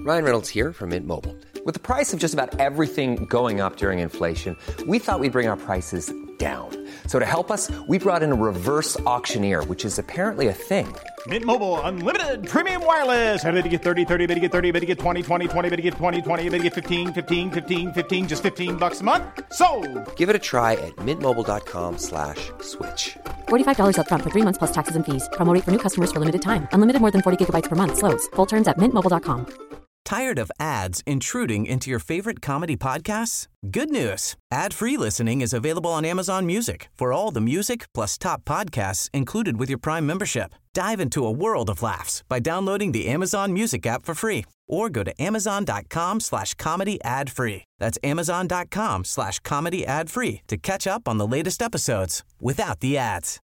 Ryan Reynolds here from Mint Mobile. With the price of just about everything going up during inflation, we thought we'd bring our prices down. So to help us, we brought in a reverse auctioneer, which is apparently a thing. Mint Mobile Unlimited Premium Wireless. How to get 30, 30, bit to get 30, bit to get 20, 20, 20, bit to get 20, 20, bit to get 15, 15, 15, 15, just $15 a month? Sold! Give it a try at mintmobile.com/switch. $45 up front for 3 months plus taxes and fees. Promo rate for new customers for limited time. Unlimited more than 40 gigabytes per month. Slows full terms at mintmobile.com. Tired of ads intruding into your favorite comedy podcasts? Good news. Ad-free listening is available on Amazon Music for all the music plus top podcasts included with your Prime membership. Dive into a world of laughs by downloading the Amazon Music app for free or go to amazon.com/comedy ad-free. That's amazon.com/comedy ad-free to catch up on the latest episodes without the ads.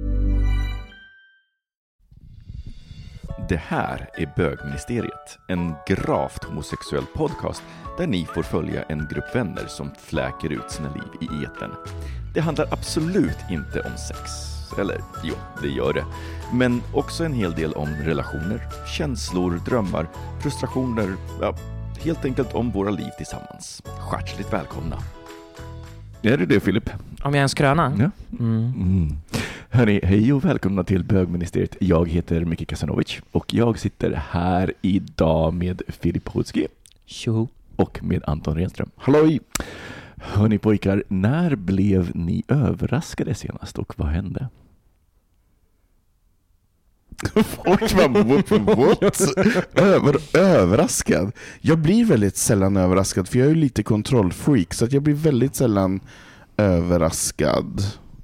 Det här är Bögministeriet, en gravt homosexuell podcast där ni får följa en grupp vänner som fläker ut sina liv i etern. Det handlar absolut inte om sex, eller jo, det gör det. Men också en hel del om relationer, känslor, drömmar, frustrationer, ja, helt enkelt om våra liv tillsammans. Hjärtligt välkomna. Är det Filip? Om jag är en skröna? Ja. Hörrni, hej och välkomna till Bögministeriet. Jag heter Miki Kasanovic och jag sitter här idag med Filip Hodski. Tjo. Och med Anton Renström. Halloj! Hörni pojkar, när blev ni överraskade senast och vad hände? Överraskad? Jag blir väldigt sällan överraskad för jag är ju lite kontrollfreak så att jag blir väldigt sällan överraskad.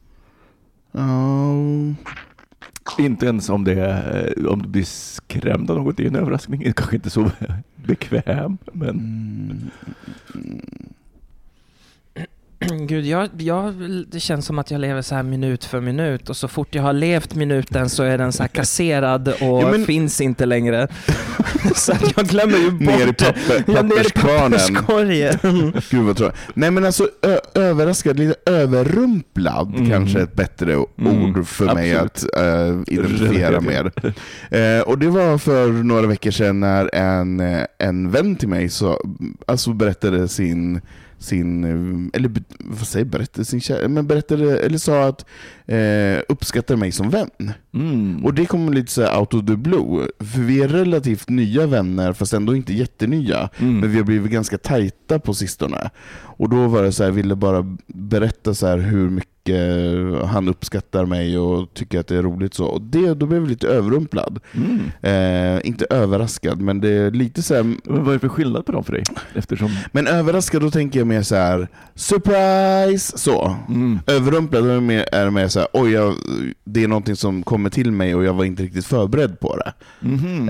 Inte ens om du blir skrämd av något i en överraskning. Det är kanske inte så bekväm, men... Gud, det känns som att jag lever så här minut för minut och så fort jag har levt minuten så är den så här kasserad och finns inte längre. Så att jag glömmer ju bort ner i papperskorgen. Gud vad tror jag. Nej men alltså överraskad, lite överrumplad kanske är ett bättre ord för mig att identifiera med. Och det var för några veckor sedan när en vän till mig berättade sin eller vad säger berättade sin men berättade eller sa att uppskattar mig som vän. Och det kommer lite så out of the blue för vi är relativt nya vänner fast ändå inte jättenya men vi har blivit ganska tajta på sistone. Och då var det så här, ville bara berätta så här hur mycket han uppskattar mig och tycker att det är roligt så. Och då blev jag lite överrumplad. Inte överraskad, men det är lite så här... Men vad är det för skillnad på dem för dig? Men överraskad, då tänker jag mer så här surprise, så. Överrumplad är mer så här, det är någonting som kommer till mig och jag var inte riktigt förberedd på det. Men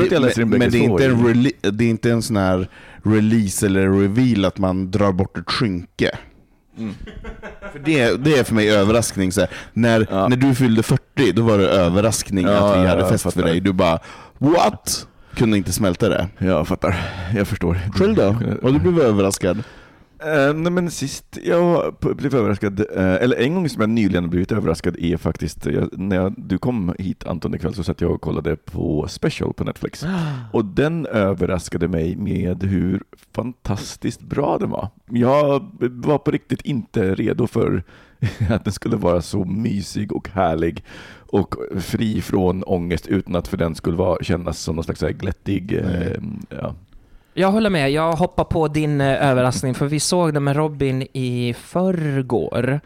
det är inte en sån här release eller reveal att man drar bort ett skynke. För det är för mig överraskning så här. När du fyllde 40 då var det överraskning att vi hade fest för dig. Du bara, what? Kunde inte smälta det. Jag fattar, jag förstår. Själv då? Och du blev överraskad? Nej, men sist jag blev överraskad, eller en gång som jag nyligen blivit överraskad är faktiskt när du kom hit Anton ikväll så satt jag och kollade på Special på Netflix och den överraskade mig med hur fantastiskt bra den var. Jag var på riktigt inte redo för att den skulle vara så mysig och härlig och fri från ångest utan att för den skulle kännas som någon slags glättig Jag håller med, jag hoppar på din överraskning för vi såg det med Robin i förrgår.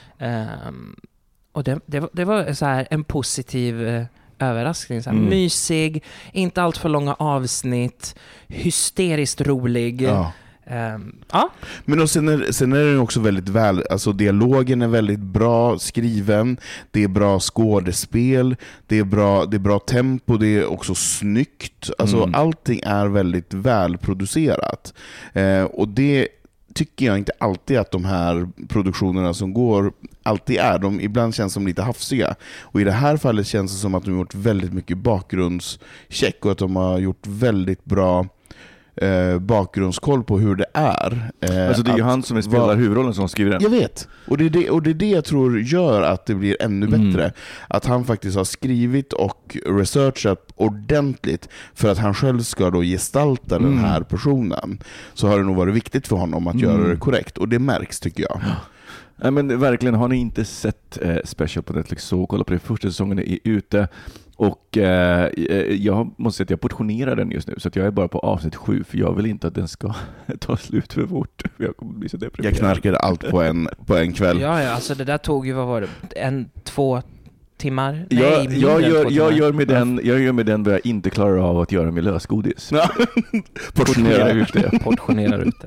Och det var så här en positiv överraskning. Så här, mysig, inte allt för långa avsnitt, hysteriskt rolig. Ja. Men sen är det också väldigt väl, alltså dialogen är väldigt bra skriven, det är bra skådespel, det är bra tempo, det är också snyggt, alltså allting är väldigt välproducerat. Och det tycker jag inte alltid att de här produktionerna som går alltid är. De ibland känns som lite hafsiga. Och i det här fallet känns det som att de har gjort väldigt mycket bakgrundscheck och att de har gjort väldigt bra bakgrundskoll på hur det är. Alltså det är ju han som spelar huvudrollen som skriver den. Jag vet. Och det är det jag tror gör att det blir ännu bättre. Att han faktiskt har skrivit och researchat ordentligt för att han själv ska då gestalta den här personen. Så har det nog varit viktigt för honom att göra det korrekt. Och det märks, tycker jag. Ja, men verkligen, har ni inte sett Special på Netflix så kolla på det. Första säsongen är ute. Och jag måste säga att jag portionerar den just nu. Så att jag är bara på avsnitt 7. För jag vill inte att den ska ta slut för fort. Jag kommer bli så deprimerad. Jag knarkade allt på en kväll. Ja, alltså det där tog ju, vad var det? 2 timmar? Nej, Nej, jag gör med den vad jag inte klarar av att göra med lösgodis. Portionera ut det. Portionerar ut det.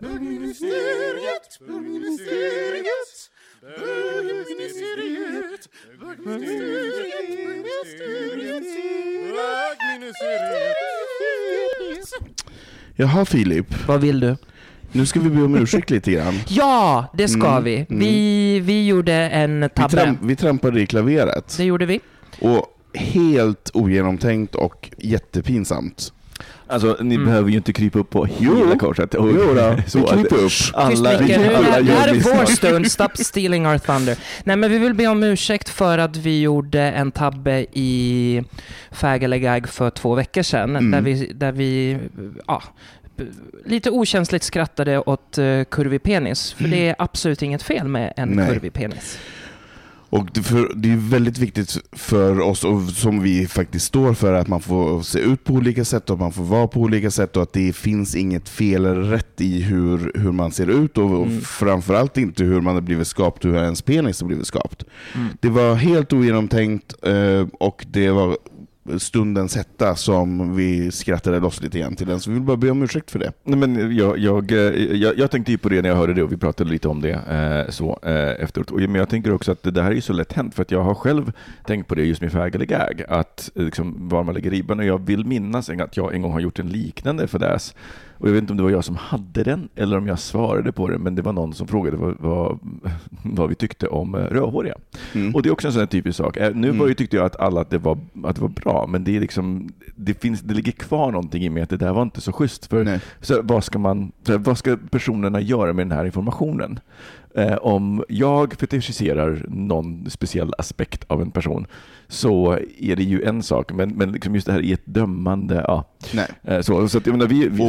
Jaha, Filip. Vad vill du? Nu ska vi be om ursäkt lite grann. Ja, det ska vi. Vi gjorde en tabbe. Vi trampade i klaveret. Det gjorde vi. Och helt ogenomtänkt och jättepinsamt. Alltså, ni behöver ju inte krypa upp på hela korset. Jo då, så krypa upp. Alla det här är vår missar. stund. Stop stealing our thunder. Nej, men vi vill be om ursäkt för att vi gjorde en tabbe i Fag eller Gag för 2 veckor sedan. Där vi lite okänsligt skrattade åt kurvig penis. För det är absolut inget fel med en kurvig penis. Och det är väldigt viktigt för oss, och som vi faktiskt står för, att man får se ut på olika sätt och att man får vara på olika sätt, och att det finns inget fel eller rätt i hur man ser ut, och framförallt inte hur man har blivit skapt, hur ens penis har blivit skapt. Det var helt ogenomtänkt, och det var stundens hetta som vi skrattade loss lite grann till den, så vi vill bara be om ursäkt för det. Nej, men jag tänkte ju på det när jag hörde det, och vi pratade lite om det efteråt. Men jag tänker också att det här är ju så lätt hänt, för att jag har själv tänkt på det just med Fag eller Gag, att liksom, var man lägger ribban, och jag vill minnas att jag en gång har gjort en liknande för det. Och jag vet inte om det var jag som hade den eller om jag svarade på det, men det var någon som frågade vad vi tyckte om rödhåriga. Och det är också en sån här typisk sak. Nu tyckte jag att alla att det var bra, men det är liksom det ligger kvar någonting i mig att det där var inte så schysst. För så vad ska personerna göra med den här informationen? Om jag fetischiserar någon speciell aspekt av en person, så är det ju en sak, men liksom just det här i ett dömande, så att jag menar,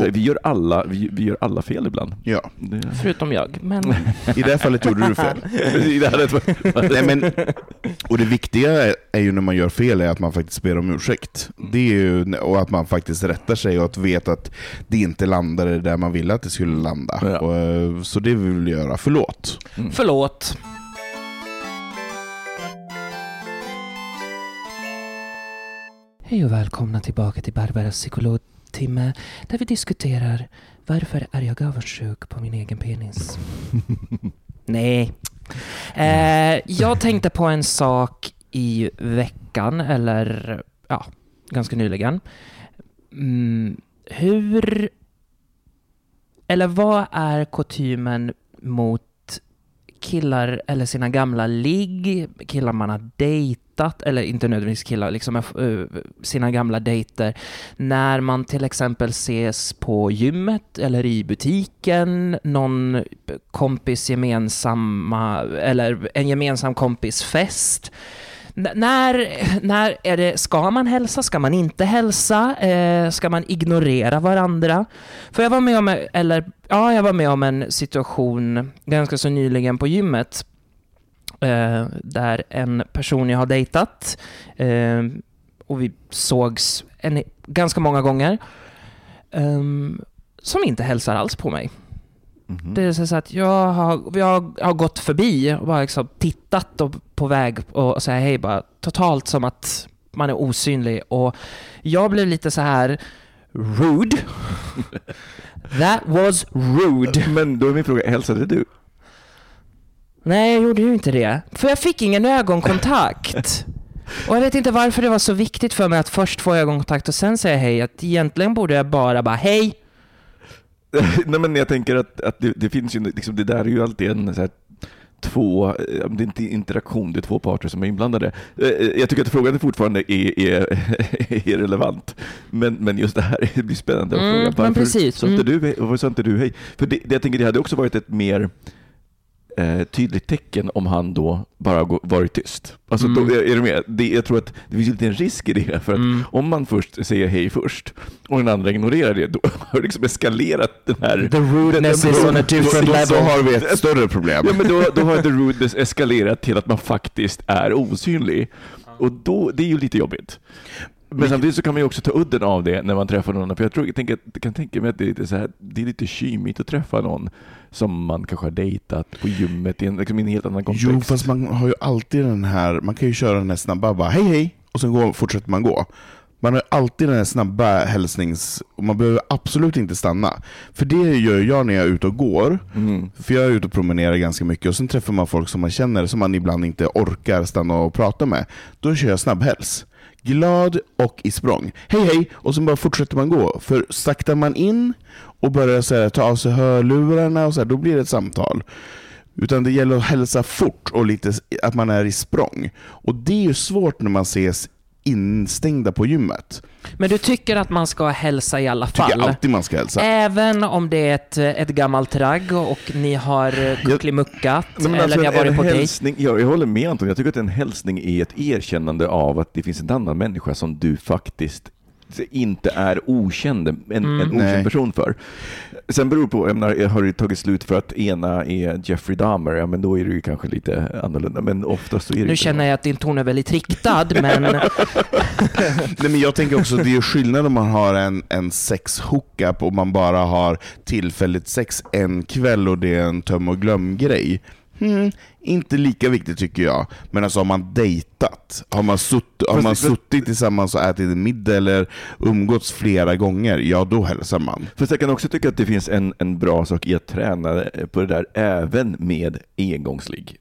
vi gör alla fel ibland. Ja. Förutom jag, men i det här fallet gjorde du fel. Nej, men, och det viktiga är ju när man gör fel är att man faktiskt ber om ursäkt. Det är ju, och att man faktiskt rättar sig och att vet att det inte landade där man ville att det skulle landa. Ja. Och, så det vill vi göra. Förlåt. Förlåt. Hej och välkomna tillbaka till Barbaras psykologtimme, där vi diskuterar varför är jag avundsjuk på min egen penis. Nej. Jag tänkte på en sak i veckan, eller ganska nyligen. Vad är kutymen mot killar eller sina gamla ligg, killar man har dejtat, eller inte nödvändigtvis killar, liksom sina gamla dejter, när man till exempel ses på gymmet eller i butiken, någon kompis gemensamma, eller en gemensam kompisfest. När är det, ska man hälsa, ska man inte hälsa, ska man ignorera varandra? För jag var med om en situation ganska så nyligen på gymmet, där en person jag har dejtat, och vi sågs ganska många gånger, som inte hälsar alls på mig. Det är så att jag har gått förbi och bara liksom tittat och på väg och säga hej, bara totalt som att man är osynlig, och jag blev lite så här rude. That was rude. Men då är min fråga, hälsade du? Nej, jag gjorde ju inte det, för jag fick ingen ögonkontakt. Och jag vet inte varför det var så viktigt för mig att först få ögonkontakt och sen säga hej. Att egentligen borde jag bara hej. Nej, men jag tänker att det finns ju liksom, det där är ju alltid en så här det är inte interaktion, det är två parter som är inblandade. Jag tycker att frågan fortfarande är relevant. Men just det här det blir spännande att fråga. Men precis. Varför sa inte du hej? För jag tänker det hade också varit ett mer tydligt tecken om han då bara varit tyst. Alltså då, är du med? Jag tror att det finns lite en risk i det, för att om man först säger hej först och den andra ignorerar det, då har det liksom eskalerat den här... The rudeness is on a different level. Så har vi ett större problem. Ja, men då har the rudeness eskalerat till att man faktiskt är osynlig. Och då, det är ju lite jobbigt. Men samtidigt så kan man ju också ta udden av det när man träffar någon. För jag kan tänka mig att det är lite så här, det är lite kymigt att träffa någon som man kanske har dejtat på gymmet i en helt annan kontext. Jo, fast man har ju alltid den här, man kan ju köra den här snabba bara hej och sen fortsätter man gå. Man har alltid den här snabba hälsnings, och man behöver absolut inte stanna. För det gör jag när jag är ute och går. För jag är ute och promenerar ganska mycket, och sen träffar man folk som man känner som man ibland inte orkar stanna och prata med. Då kör jag snabbhäls. Glad och i språng. Hej, och sen bara fortsätter man gå. För saktar man in och börjar så här, ta av sig hörlurarna och så här, då blir det ett samtal. Utan det gäller att hälsa fort och lite att man är i språng. Och det är ju svårt när man ses instängda på gymmet. Men du tycker att man ska hälsa i alla fall? Tycker alltid man ska hälsa. Även om det är ett gammalt ragg och ni har kucklimuckat eller alltså, ni har varit på dejt? Jag håller med Anton. Jag tycker att en hälsning är ett erkännande av att det finns en annan människa som du faktiskt inte är okänd, en okänd person för. Sen beror på, har det tagit slut för att ena är Jeffrey Dahmer, ja, men då är det ju kanske lite annorlunda, men oftast så är det. Nu känner jag att din ton är väldigt riktad, men... Nej, men jag tänker också att det är skillnad om man har en sex-hookup och man bara har tillfälligt sex en kväll och det är en töm- och glöm-grej. Inte lika viktigt tycker jag. Men alltså har man dejtat, har man suttit tillsammans och ätit en middag eller umgåtts flera gånger, ja då hälsar man. För jag kan också tycka att det finns en bra sak i att träna på det där även med engångsligg.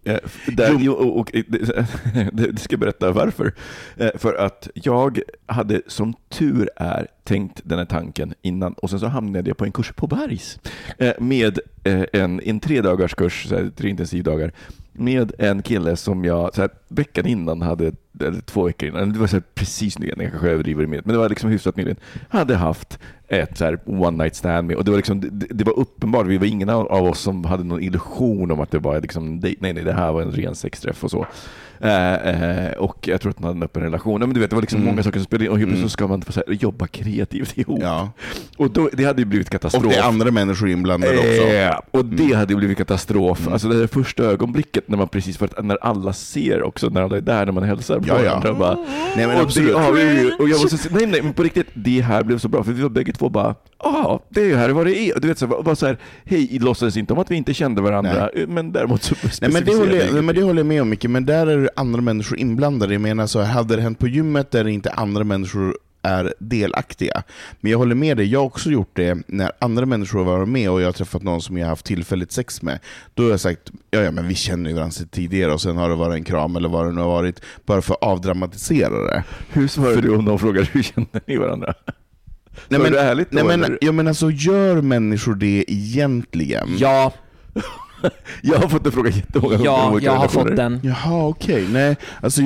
Det ska jag berätta varför. För att jag hade som tur är tänkt den här tanken innan, och sen så hamnade jag på en kurs på Bergs med en 3 dagars kurs, 3 intensivdagar, med en kille som jag så här, veckan innan hade, eller 2 veckor innan, det var så här, precis nyligen, jag kanske överdriver med, men det var liksom hyfsat nyligen, hade haft ett så här one night stand med, och det var liksom, det var uppenbart, vi var ingen av oss som hade någon illusion om att det var liksom, nej, det här var en ren sexträff och så. Och jag tror att man hade en öppen relation. Men du vet, det var liksom många saker som spelade in, och helt så ska man så här, jobba kreativt ihop. Ja. Och då, det hade ju blivit katastrof. Och det är andra människor inblandade också. Och det hade ju blivit katastrof. Alltså det första ögonblicket när man precis, för att när alla ser också, när alla är där, när man hälsar på varandra och bara, nej men absolut. Och jag måste säga, nej, men på riktigt, det här blev så bra, för vi var bägge två bara, det är ju här vad det är. Du vet, så var så här, hej, låtsades inte om att vi inte kände varandra, men däremot så nej, men det håller jag med om mycket, men där är det andra människor inblandade. Jag menar, så hade det hänt på gymmet där inte andra människor är delaktiga. Men jag håller med dig, jag har också gjort det när andra människor var med och jag har träffat någon som jag har haft tillfälligt sex med. Då har jag sagt, ja men vi känner ju varandra tidigare, och sen har det varit en kram eller vad det nu har varit, bara för att avdramatisera det. Hur svarar du om de frågar hur känner ni varandra? Nej, men, det härligt då, men alltså, gör människor det egentligen? Ja. Jag har fått en fråga jättemånga gånger. Ja, jag har fått den. Jaha, okej. Nej, alltså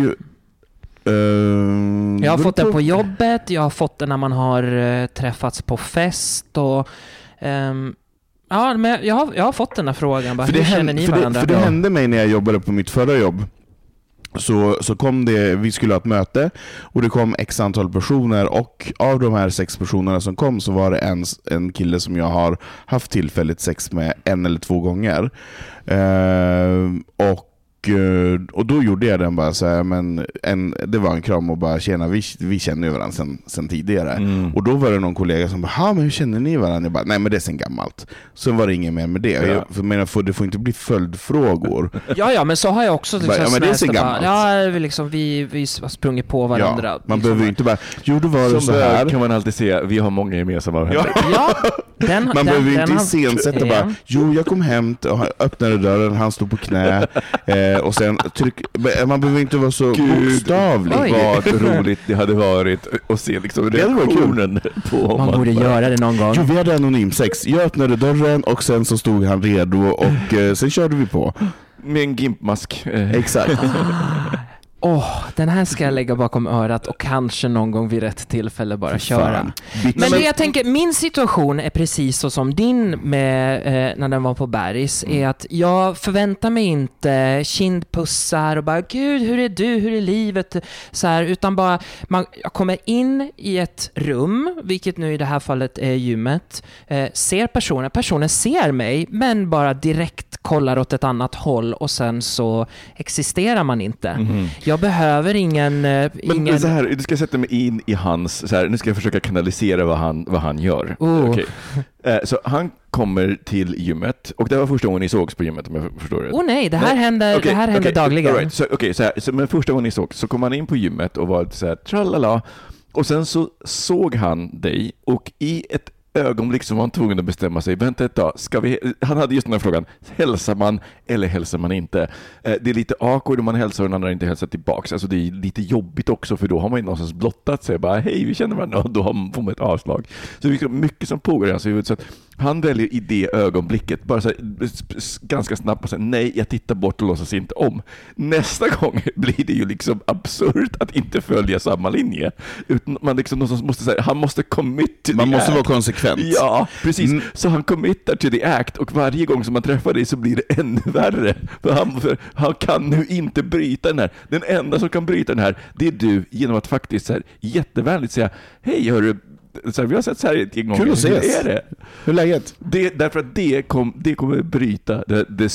jag har fått den på jobbet, jag har fått den när man har träffats på fest och ja, men jag har fått den här frågan bara, hur känner ni varandra? För det hände mig när jag jobbade på mitt förra jobb. Så kom det, vi skulle ha ett möte och det kom x antal personer, och av de här 6 personerna som kom så var det en kille som jag har haft tillfälligt sex med 1 eller 2 gånger. Och då gjorde jag den bara så här, men det var en kram och bara, tjena, vi känner ju varandra sen tidigare. Och då var det någon kollega som bara, men hur känner ni varandra? Jag bara, nej men det är sen gammalt. Sen var det ingen mer med det. Ja. Det får inte bli följdfrågor. Ja, men så har jag också liksom, men det är sen gammalt. Vi har sprungit på varandra. Ja, man behöver ju inte bara, jo då var det som så här. Kan man alltid se, vi har många gemensamma vänner. Ja, man behöver ju inte iscensätta bara, jo jag kom hem och öppnade dörren, han stod på knä. Och sen man behöver inte vara så bokstavlig. Vad roligt det hade varit att se liksom reaktionen på. Man borde göra det någon gång. Jo, vi hade anonym sex. Jag öppnade dörren och sen så stod han redo och sen körde vi på. Med en gimpmask. Exakt. Den här ska jag lägga bakom örat och kanske någon gång vid rätt tillfälle bara köra. Men det jag tänker, min situation är precis så som din med när den var på Bergs, är att jag förväntar mig inte kindpussar och bara gud, hur är du, hur är livet så här, utan bara jag kommer in i ett rum, vilket nu i det här fallet är gymmet, ser personen ser mig, men bara direkt kollar åt ett annat håll och sen så existerar man inte. Jag behöver ingen... Men så här, du ska sätta mig in i hans... Så här, nu ska jag försöka kanalisera vad han gör. Okay. Så han kommer till gymmet, och det var första gången ni sågs på gymmet, om jag förstår det. Nej, det här händer dagligen. Right. Så men första gången ni sågs så kom han in på gymmet och var så här tralala, och sen så såg han dig, och i ett ögonblick som var han tvungen att bestämma sig. Vänta ett tag, han hade just den här frågan. Hälsar man eller hälsar man inte? Det är lite awkward om man hälsar och den andra inte hälsar tillbaka. Alltså det är lite jobbigt också, för då har man ju någonstans blottat sig. Bara, hej, vi känner varandra, och då får man ett avslag. Så det är mycket som pågår i hans huvud. Så att han väljer i det ögonblicket bara så här, ganska snabbt och säger nej, jag tittar bort och låtsas inte om. Nästa gång blir det ju liksom absurt att inte följa samma linje. Utan man liksom någonstans måste säga, han måste commit to man måste act. vara konsekvent. Ja, precis. Så han committar to the act, och varje gång som man träffar dig så blir det ännu värre. För han kan nu inte bryta den här. Den enda som kan bryta den här, det är du, genom att faktiskt så här, jättevänligt säga, hej hörru, så här, vi har sett så här ett gång. Kul att ses. Hur är det? Hur är läget? Därför att det kommer bryta the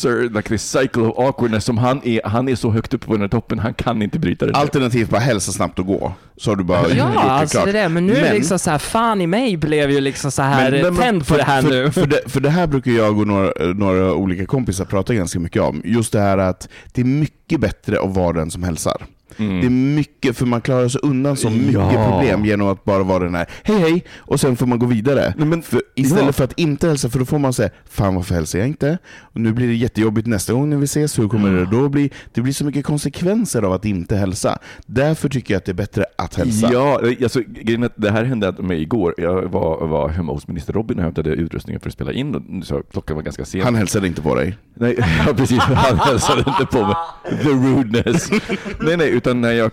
cycle of awkwardness som han är så högt upp på den här toppen, han kan inte bryta det. Alternativt bara hälsa snabbt och gå. Så har du bara alltså det där, men nu är det liksom så här, fan i mig blev ju liksom så här tänd på det här nu. För det här brukar jag och några olika kompisar prata ganska mycket om. Just det här att det är mycket bättre att vara den som hälsar. Det är mycket, för man klarar sig undan så mycket problem genom att bara vara den här hej, och sen får man gå vidare. Istället för att inte hälsa, för då får man säga, fan varför hälsar jag inte? Och nu blir det jättejobbigt nästa gång när vi ses, hur kommer det då bli? Det blir så mycket konsekvenser av att inte hälsa. Därför tycker jag att det är bättre att hälsa. Ja, alltså det här hände mig igår. Jag var hemma hos minister Robin och hämtade utrustningen för att spela in, så klockan var ganska sen. Han hälsade inte på dig? Nej, ja, precis, han hälsade inte på mig. The rudeness. Nej, utan när jag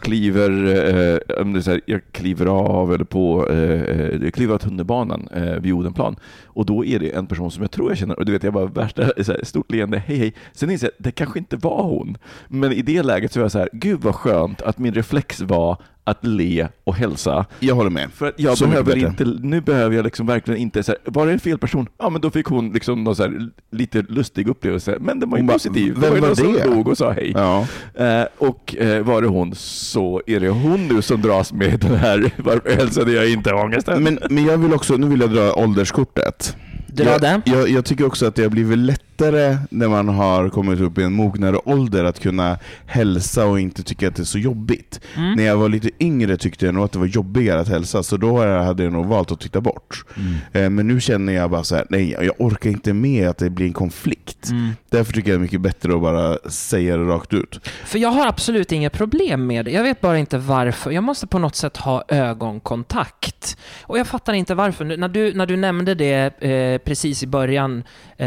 kliver av eller på jag kliver av tunnelbanan vid Odenplan, och då är det en person som jag tror jag känner, och du vet, jag bara värsta så här, stort leende, hej. Sen inser jag, det kanske inte var hon, men i det läget så var jag så här, gud vad skönt att min reflex var att le och hälsa. Jag håller med. För att jag behöver inte, nu behöver jag liksom verkligen inte så här, var det en fel person? Ja, men då fick hon liksom någon så här lite lustig upplevelse, men det var ju positiv. Vem var det? Som låg och sa hej. Ja. Och var det hon, så är det hon nu som dras med den här, varför hälsade jag inte ångesten? Men jag vill också, nu vill jag dra ålderskortet. Jag tycker också att det har blivit lättare när man har kommit upp i en mognare ålder att kunna hälsa och inte tycka att det är så jobbigt. När jag var lite yngre tyckte jag nog att det var jobbigare att hälsa, så då hade jag nog valt att titta bort. Men nu känner jag bara så här, nej, jag orkar inte med att det blir en konflikt. Därför tycker jag det är mycket bättre att bara säga det rakt ut. För jag har absolut inga problem med det. Jag vet bara inte varför. Jag måste på något sätt ha ögonkontakt. Och jag fattar inte varför. När du nämnde det precis i början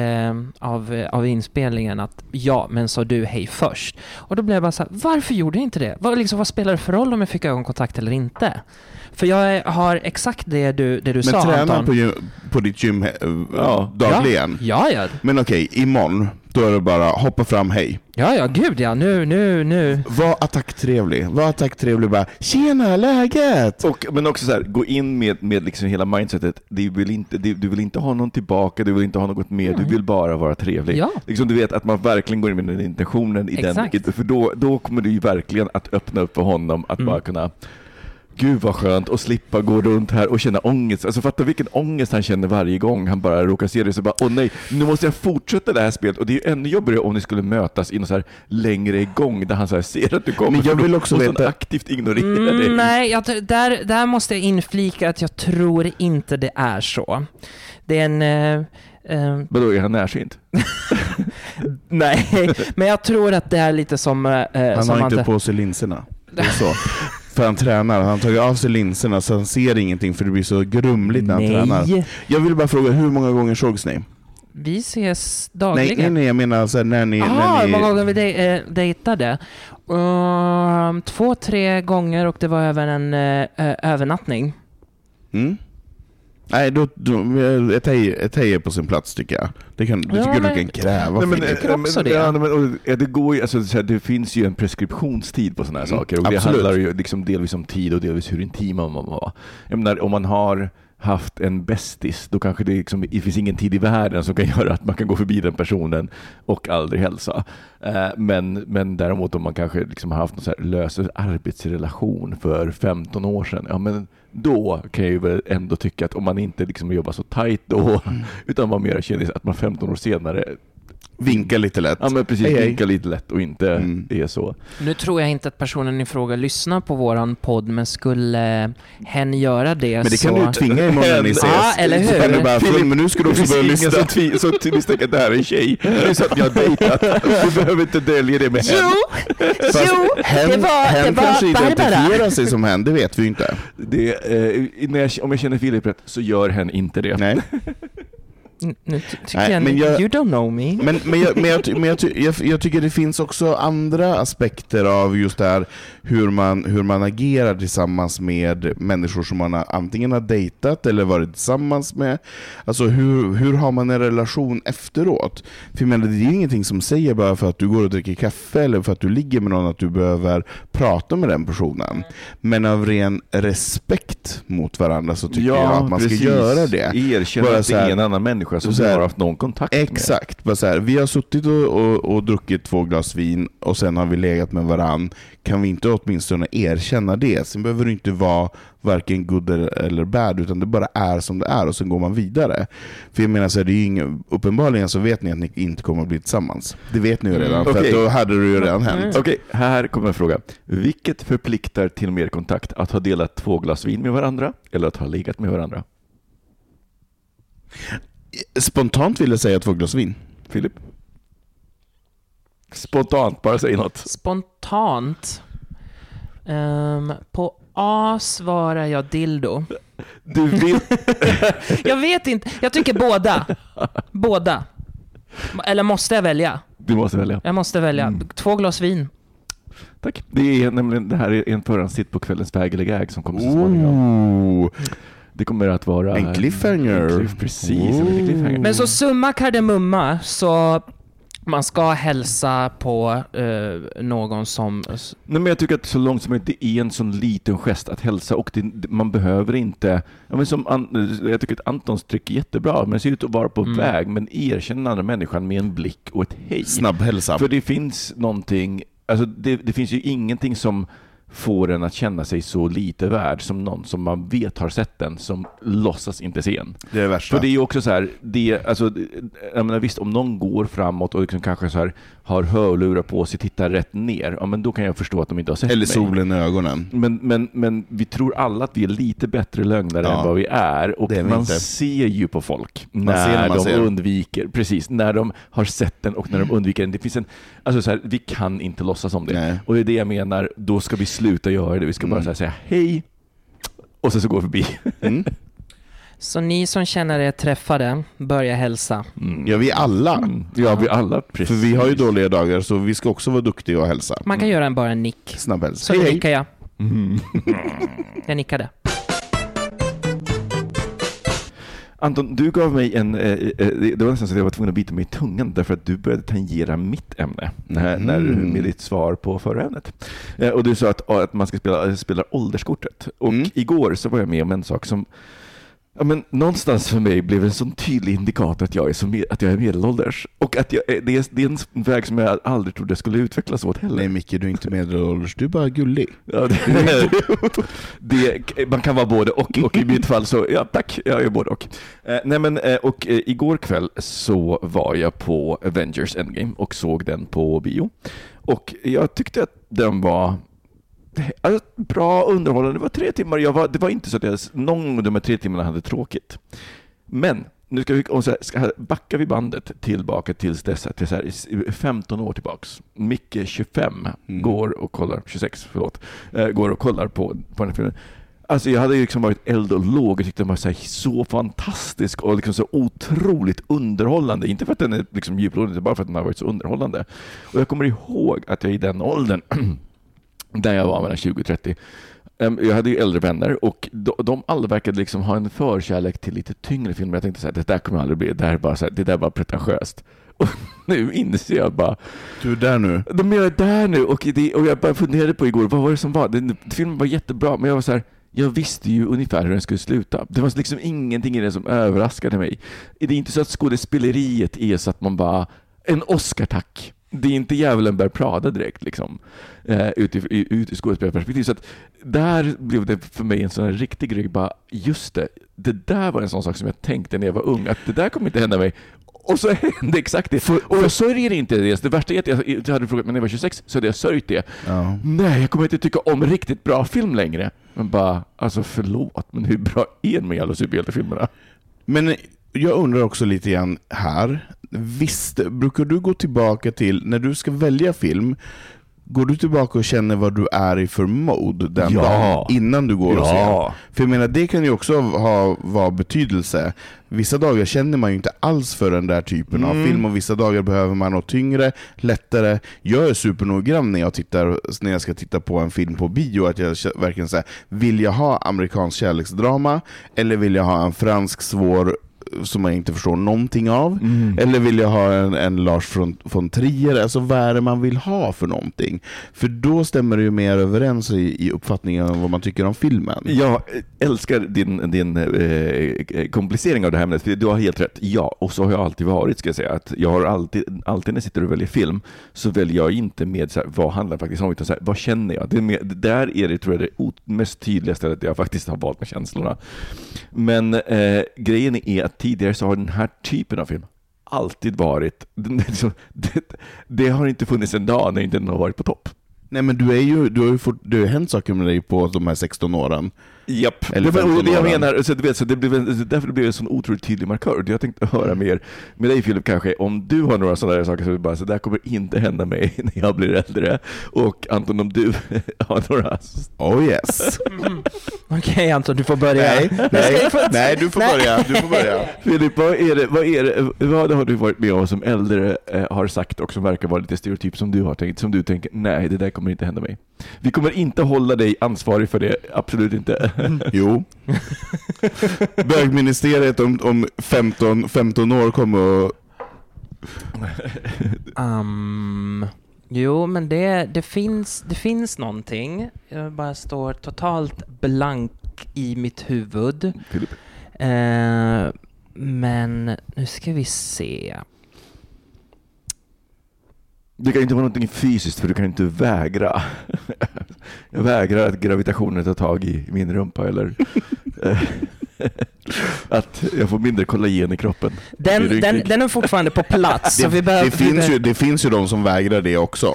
av inspelningen, att ja, men sa du hej först. Och då blev jag bara så här, varför gjorde jag inte det? Vad spelar det för roll om jag fick ögonkontakt eller inte? För jag har exakt det du sa, Anton. Men tränar på ditt gym dagligen? Ja. Men okej, imorgon, då är det bara hoppa fram, hej. Ja, gud ja, nu. Var attacktrevlig, bara, tjena, läget! Men också så här, gå in med liksom hela mindsetet, du vill inte ha någon tillbaka, du vill inte ha något mer, du vill bara vara trevlig. Ja. Liksom, du vet att man verkligen går in med den intentionen i exakt. Den, för då kommer du ju verkligen att öppna upp för honom att bara kunna, gud vad skönt att slippa gå runt här och känna ångest. Alltså fatta vilken ångest han känner varje gång han bara råkar se det, så bara, nej, nu måste jag fortsätta det här spelet. Och det är ju ännu jobbigare om ni skulle mötas i någon så här längre gång där han så här ser att du kommer. Men jag vill också veta, aktivt ignorera dig. Nej, där måste jag inflika att jag tror inte det är så. Det är en... Vadå, är han närsynt? Nej, men jag tror att det är lite som... han som har inte på sig linserna. Det är så. För han tränar, han tar av sig linserna så han ser ingenting, för det blir så grumligt när han tränar. Jag vill bara fråga, hur många gånger sågs ni? Vi ses dagligen. Nej, jag menar så här, när ni... Hur många gånger vi dejtade? 2-3 gånger och det var över en övernattning. Nej, ett hej är på sin plats tycker jag. Du tycker du kan kräva. Det går ju, alltså, det finns ju en preskriptionstid på såna här saker och absolut. det handlar ju liksom delvis om tid och delvis hur intima man var. Jag menar, om man har haft en bästis, då kanske det finns ingen tid i världen som kan göra att man kan gå förbi den personen och aldrig hälsa. Men däremot om man kanske liksom har haft någon så här lös arbetsrelation för 15 år sedan, ja men då kan jag ju väl ändå tycka att om man inte liksom jobbar så tajt då, utan man mer känner att man 15 år senare vinka lite lätt. Ja, men precis, vinka lite lätt och inte är så. Nu tror jag inte att personen i fråga lyssnar på våran podd, men skulle hen göra det men det så... kan du ju tvinga imorgon när ni ses. Ja, eller hur? Bara, men nu ska du också börja lyssna. Så misstänker att det här är en tjej. Det är så att jag har dejtat. Du behöver inte dölja det med henne. Det var kanske identifierar sig som hen, det vet vi ju inte. Om jag känner Filip rätt så gör hen inte det. Nej. Nu tycker jag, you don't know me. Men jag tycker det finns också andra aspekter av just det här hur man agerar tillsammans med människor som man antingen har dejtat eller varit tillsammans med. Alltså hur har man en relation efteråt? För jag menar, det är ju ingenting som säger bara för att du går och dricker kaffe eller för att du ligger med någon att du behöver prata med den personen. Men av ren respekt mot varandra så tycker jag att man ska göra det. Erkänna att det är en annan människa som du har haft någon kontakt med. Exakt. Bara så här, vi har suttit och druckit 2 glas vin och sen har vi legat med varann. Kan vi inte åtminstone erkänna det? Sen behöver det inte vara varken good eller bad, utan det bara är som det är och sen går man vidare. För jag menar så här, det är ju uppenbarligen så vet ni att ni inte kommer att bli tillsammans. Det vet ni ju redan, för att då hade det ju redan hänt. Okej, här kommer en fråga. Vilket förpliktar till mer kontakt? Att ha delat 2 glas vin med varandra eller att ha legat med varandra? Spontant vill jag säga 2 glas vin. Filip? Spontant, bara säg något. Spontant. På A svarar jag dildo. Du vill... Jag vet inte. Jag tycker båda. Eller måste jag välja? Du måste välja. Jag måste välja. 2 glas vin. Tack. Det här är en förhandssitt på kvällens Fag eller Gag som kommer så småningom. Det kommer att vara en cliffhanger. Precis, en cliffhanger. Men så summa kardemumma, så man ska hälsa på någon som... Nej, men jag tycker att så långt som det är en sån liten gest att hälsa, och man behöver inte... Ja, men jag tycker att Antons tryck är jättebra, men det ser ut att vara på väg, men erkänna den andra människan med en blick och ett hej. Snabb hälsa. För det finns någonting... Alltså det finns ju ingenting som får en att känna sig så lite värd som någon som man vet har sett den som låtsas inte se en. Det är det värsta. För det är ju också så här, jag menar, visst, om någon går framåt och liksom kanske så här har hörlurar på sig, tittar rätt ner, ja, men då kan jag förstå att de inte har sett eller mig. solen i ögonen. Men vi tror alla att vi är lite bättre lögnare än vad vi är, och man ser ju på folk när de undviker, precis, när de har sett den och när de undviker den. Det finns alltså så här, vi kan inte låtsas om det. Nej. Och det är det jag menar, då ska vi sluta göra det. Vi ska bara säga hej och så går förbi. Så ni som känner er träffade, börja hälsa. Ja, vi alla. Ja, vi alla. Precis. För vi har ju dåliga dagar, så vi ska också vara duktiga och hälsa. Man kan göra bara en nick. Snabb hälsa. Så nickar jag. Jag nickade. Anton, du gav mig det var nästan så att jag var tvungen att bita mig i tungan därför att du började tangera mitt ämne med ditt svar på förra ämnet. Och du sa att man ska spela ålderskortet. Och igår så var jag med om en sak som, ja, men någonstans för mig blev en sån tydlig indikator att jag är medelålders. Och att det är en väg som jag aldrig trodde skulle utvecklas åt heller. Nej, Micke, du är inte medelålders, du är bara gullig. Ja, man kan vara både och i mitt fall så, ja tack, jag är både och. Och igår kväll så var jag på Avengers Endgame och såg den på bio. Och jag tyckte att den var bra underhållande. Det var 3 timmar. Det var inte så att jag någon av de här 3 timmarna hade tråkigt. Men nu backar vi bandet tillbaka till dess att det är 15 år tillbaks. Micke 25 går och kollar, 26 förlåt, går och kollar på den filmen. Alltså jag hade ju liksom varit eld och låg och tyckte den var så fantastisk och liksom så otroligt underhållande. Inte för att den är liksom djuplodande, utan bara för att den har varit så underhållande. Och jag kommer ihåg att jag i den åldern, där jag var mellan 20 och 30, jag hade ju äldre vänner och de alla verkade liksom ha en förkärlek till lite tyngre filmer. Jag tänkte så här, det där kommer aldrig bli, det där var pretentiöst. Och nu inser jag bara, du är där nu. De är där nu och jag bara funderade på igår, vad var det som var? Filmen var jättebra, men jag var så här, jag visste ju ungefär hur den skulle sluta. Det var liksom ingenting i det som överraskade mig. Det är inte så att skådespeleriet är så att man bara, en Oscar-tack. Det är inte Djävulen bär Prada direkt liksom, ut i skådespelarperspektiv. Så att där blev det för mig en sån här riktig grej, bara just det där var en sån sak som jag tänkte när jag var ung, att det där kommer inte hända mig. Och så hände exakt det. Och jag sörjer inte det. Det värsta är att jag hade frågat mig när jag var 26, så hade jag sörjt det. Ja. Nej, jag kommer inte tycka om riktigt bra film längre. Men bara, alltså förlåt, men hur bra är med alla superhjältefilmerna? Men jag undrar också lite grann här. Visst, brukar du gå tillbaka till, när du ska välja film, går du tillbaka och känner vad du är i för mode den dagen innan du går och ser? För jag menar, det kan ju också vara betydelse. Vissa dagar känner man ju inte alls för den där typen av film, och vissa dagar behöver man något tyngre, lättare. Jag är supernoggrann när jag ska titta på en film på bio, att jag verkligen säger, vill jag ha amerikansk kärleksdrama eller vill jag ha en fransk svår som man inte förstår någonting av, eller vill jag ha en Lars von Trier, alltså vad är det man vill ha för någonting, för då stämmer det ju mer överens i uppfattningen om vad man tycker om filmen. Jag älskar din komplicering av det här ämnet, för du har helt rätt, och så har jag alltid varit, ska jag säga, att jag har alltid när jag sitter och väljer film, så väljer jag inte med så här, vad handlar faktiskt om, utan så här, vad känner jag? Där är det, tror jag, det mest tydliga stället jag faktiskt har valt med känslorna. Men grejen är att tidigare så har den här typen av film alltid varit, det har inte funnits en dag när inte den har varit på topp. Nej, men du har ju hänt saker med dig på de här 16 åren. Japp. Eller det jag menar, så det därför blev det en sån otroligt tydlig markör. Jag tänkte höra mer med dig, Filip, kanske, om du har några sådana där saker som bara, så där kommer inte hända mig när jag blir äldre. Och Anton, om du har några. Oh yes. Okej, Anton, du får börja. Nej, du får börja. Filip, vad har du varit med om som äldre har sagt och som verkar vara lite stereotyp som du har tänkt, som du tänker, nej, det där kommer inte hända mig. Vi kommer inte hålla dig ansvarig för det, absolut inte. Jo. Bögministeriet om 15 år kommer att... Jo, men det finns någonting. Jag bara står totalt blank i mitt huvud. Men nu ska vi se. Det kan inte vara någonting fysiskt, för du kan inte vägra. Jag vägrar att gravitationen tar tag i min rumpa, eller att jag får mindre kollagen i kroppen. Den är fortfarande på plats. Det finns ju de som vägrar det också.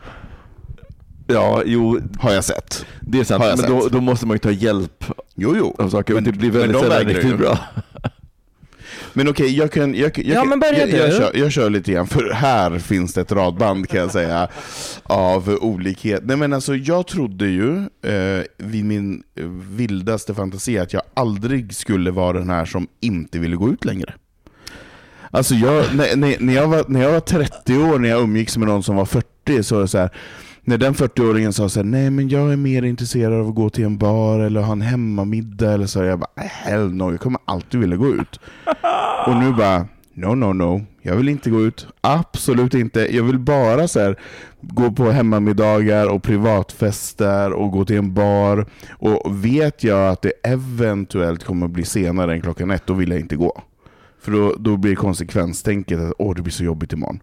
Ja, jo, har jag sett. Det är sant, men då måste man ju ta hjälp. Jo. Av saker. Men det blir väldigt sällan riktigt bra. Men okej, jag kör lite igen, för här finns det ett radband, kan jag säga, av olikhet. Nej, men alltså, jag trodde ju vid min vildaste fantasi att jag aldrig skulle vara den här som inte ville gå ut längre. Alltså när jag var 30 år, när jag umgicks med någon som var 40, så var det så här, när den 40-åringen sa så här, nej, men jag är mer intresserad av att gå till en bar eller ha en hemmamiddag eller så, jag bara, hell no, jag kommer alltid vilja gå ut. Och nu bara, no, jag vill inte gå ut, absolut inte. Jag vill bara så här, gå på hemmamiddagar och privatfester och gå till en bar, och vet jag att det eventuellt kommer bli senare än 1:00, då vill jag inte gå. För då blir konsekvenstänket att det blir så jobbigt imorgon.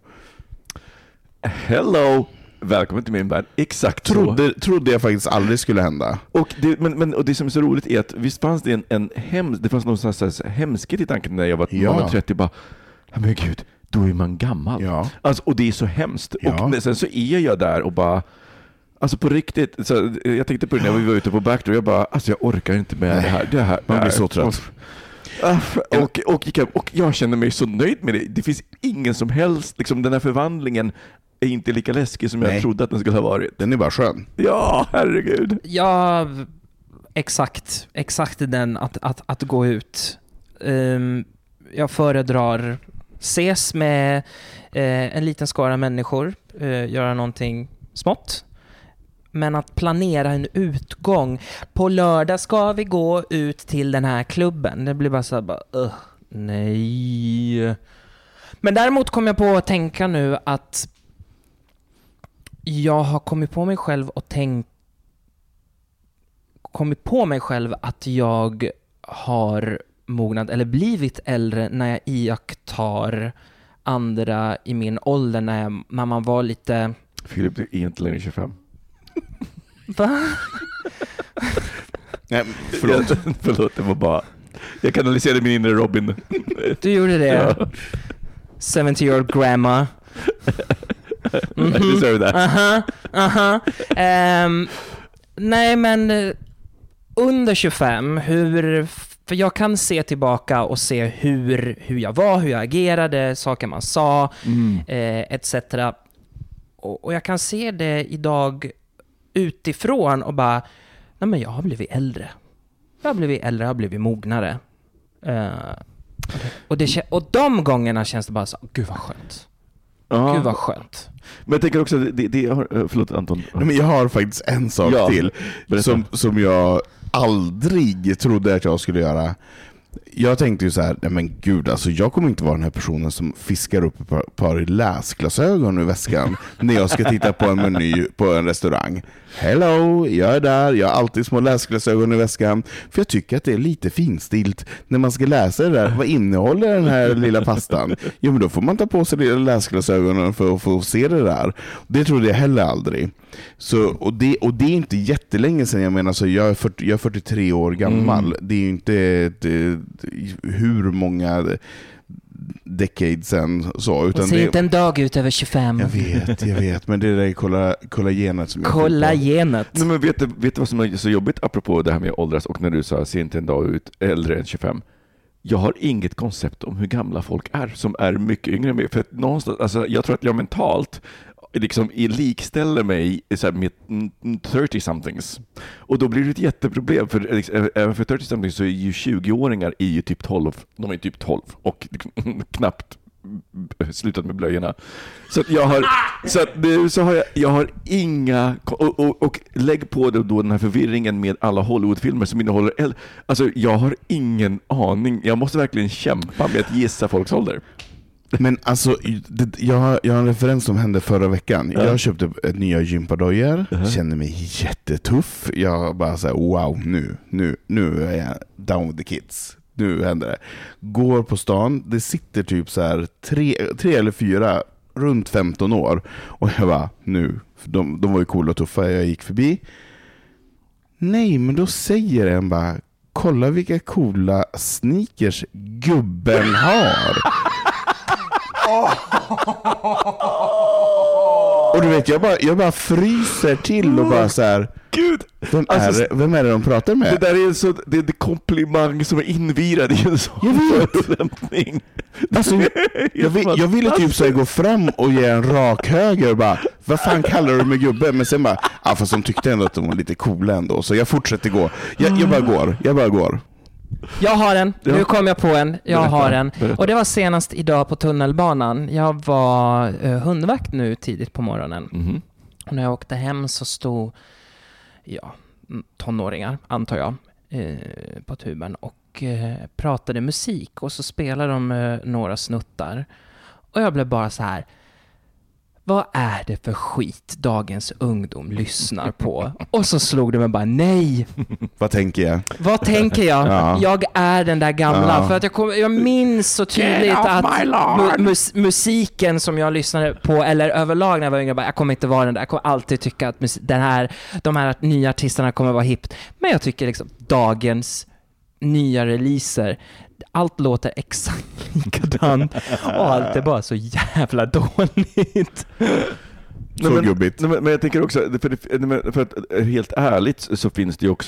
Hello! Välkommen till min värld. Exakt trodde jag faktiskt aldrig skulle hända. Och det som är så roligt är att visst fanns det det fanns någon slags hemskhet i tanken när jag var 30, bara, men gud, då är man gammal. Ja. Alltså, och det är så hemskt. Ja. Och sen så är jag där och bara, alltså på riktigt, så jag tänkte på det när vi var ute på Backdoor, jag bara, alltså jag orkar inte med det här. Man blir så trött. Och jag känner mig så nöjd med det. Det finns ingen som helst, liksom, den här förvandlingen är inte lika läskig som jag trodde att den skulle ha varit. Den är bara skön. Ja, herregud. exakt den att gå ut. Jag föredrar ses med en liten skara människor, göra någonting smått. Men att planera en utgång. På lördag ska vi gå ut till den här klubben. Det blir bara så här, nej. Men däremot kom jag på att tänka nu att jag har kommit på mig själv att jag har mognat eller blivit äldre när jag iakttar andra i min ålder när man var lite... Filip, du är inte längre 25. Va? Nej, förlåt, det var bara... Jag kanaliserade min inre Robin. Du gjorde det? Ja. 70-year-old grandma. I deserve that. Nej, men under 25, för jag kan se tillbaka och se hur jag var, hur jag agerade, saker man sa, etc. Och jag kan se det idag utifrån och bara, nej men jag har blivit äldre. Jag har blivit mognare. Och de gångerna känns det bara så, gud vad skönt. Ja. Gud vad skönt. Men jag tänker också, förlåt Anton. Nej, men jag har faktiskt en sak till som jag aldrig trodde att jag skulle göra. Jag tänkte ju så här, nej men gud, alltså jag kommer inte vara den här personen som fiskar upp ett par läsglasögon i väskan när jag ska titta på en meny på en restaurang. Hello, jag är där, jag har alltid små läsglasögon i väskan, för jag tycker att det är lite finstilt när man ska läsa det där. Vad innehåller den här lilla pastan? Jo, men då får man ta på sig läsglasögonen för att få se det där. Det trodde jag heller aldrig. Så, och det är inte jättelänge sedan, jag menar, så jag är 43 år gammal. Det är ju inte hur många decades sen så, utan ser inte en dag ut över 25. Jag vet, men det är det kollagenet som kollagenet. Nej, men vet du vad som är så jobbigt apropå det här med åldras och när du sa ser inte en dag ut äldre än 25? Jag har inget koncept om hur gamla folk är som är mycket yngre än mig, för att någonstans, alltså, jag tror att jag mentalt liksom likställer mig så här med 30-somethings. Och då blir det ett jätteproblem, för liksom, även för 30-somethings så är ju 20-åringar är ju typ 12. De är typ 12 och knappt slutat med blöjorna. Så att jag har inga och lägg på det då den här förvirringen med alla Hollywoodfilmer som innehåller alltså jag har ingen aning. Jag måste verkligen kämpa med att gissa folks ålder. Men alltså, jag har en referens som hände förra veckan. Jag köpte ett nya gympadojor, kände mig jättetuff. Jag bara så här, wow, nu är jag down with the kids. Nu händer det. Går på stan, det sitter typ så här 3 eller 4 runt 15 år. Och jag bara, nu, de var ju coola och tuffa, jag gick förbi. Nej, men då säger en bara, kolla vilka coola sneakers gubben har. Och du vet, jag bara fryser till och bara så här, gud, vem är det de pratar med? Det där är det är komplimang som är invirad i en sån förolämpning. Alltså, jag ville typ så här gå fram och ge en rak höger och bara, vad fan kallar du med gubbe? Men sen bara, fast de tyckte ändå att de var lite coola ändå, så jag fortsätter gå. Jag bara går. Jag har en. Nu kom jag på en. Jag har en. Och det var senast idag på tunnelbanan. Jag var hundvakt nu tidigt på morgonen. Och när jag åkte hem så stod tonåringar, antar jag, på tuben och pratade musik. Och så spelade de några snuttar. Och jag blev bara så här, vad är det för skit dagens ungdom lyssnar på? Och så slog det mig bara, nej. Vad tänker jag? Ja. Jag är den där gamla. För att jag minns så tydligt att musiken som jag lyssnade på, eller överlag när jag var yngre, jag kommer inte vara den där. Jag kommer alltid tycka att de här nya artisterna kommer vara hippt. Men jag tycker liksom dagens nya releaser, allt låter exakt likadant och allt är bara så jävla dåligt. Så gubbigt. Men jag tänker också, för att helt ärligt så finns det ju också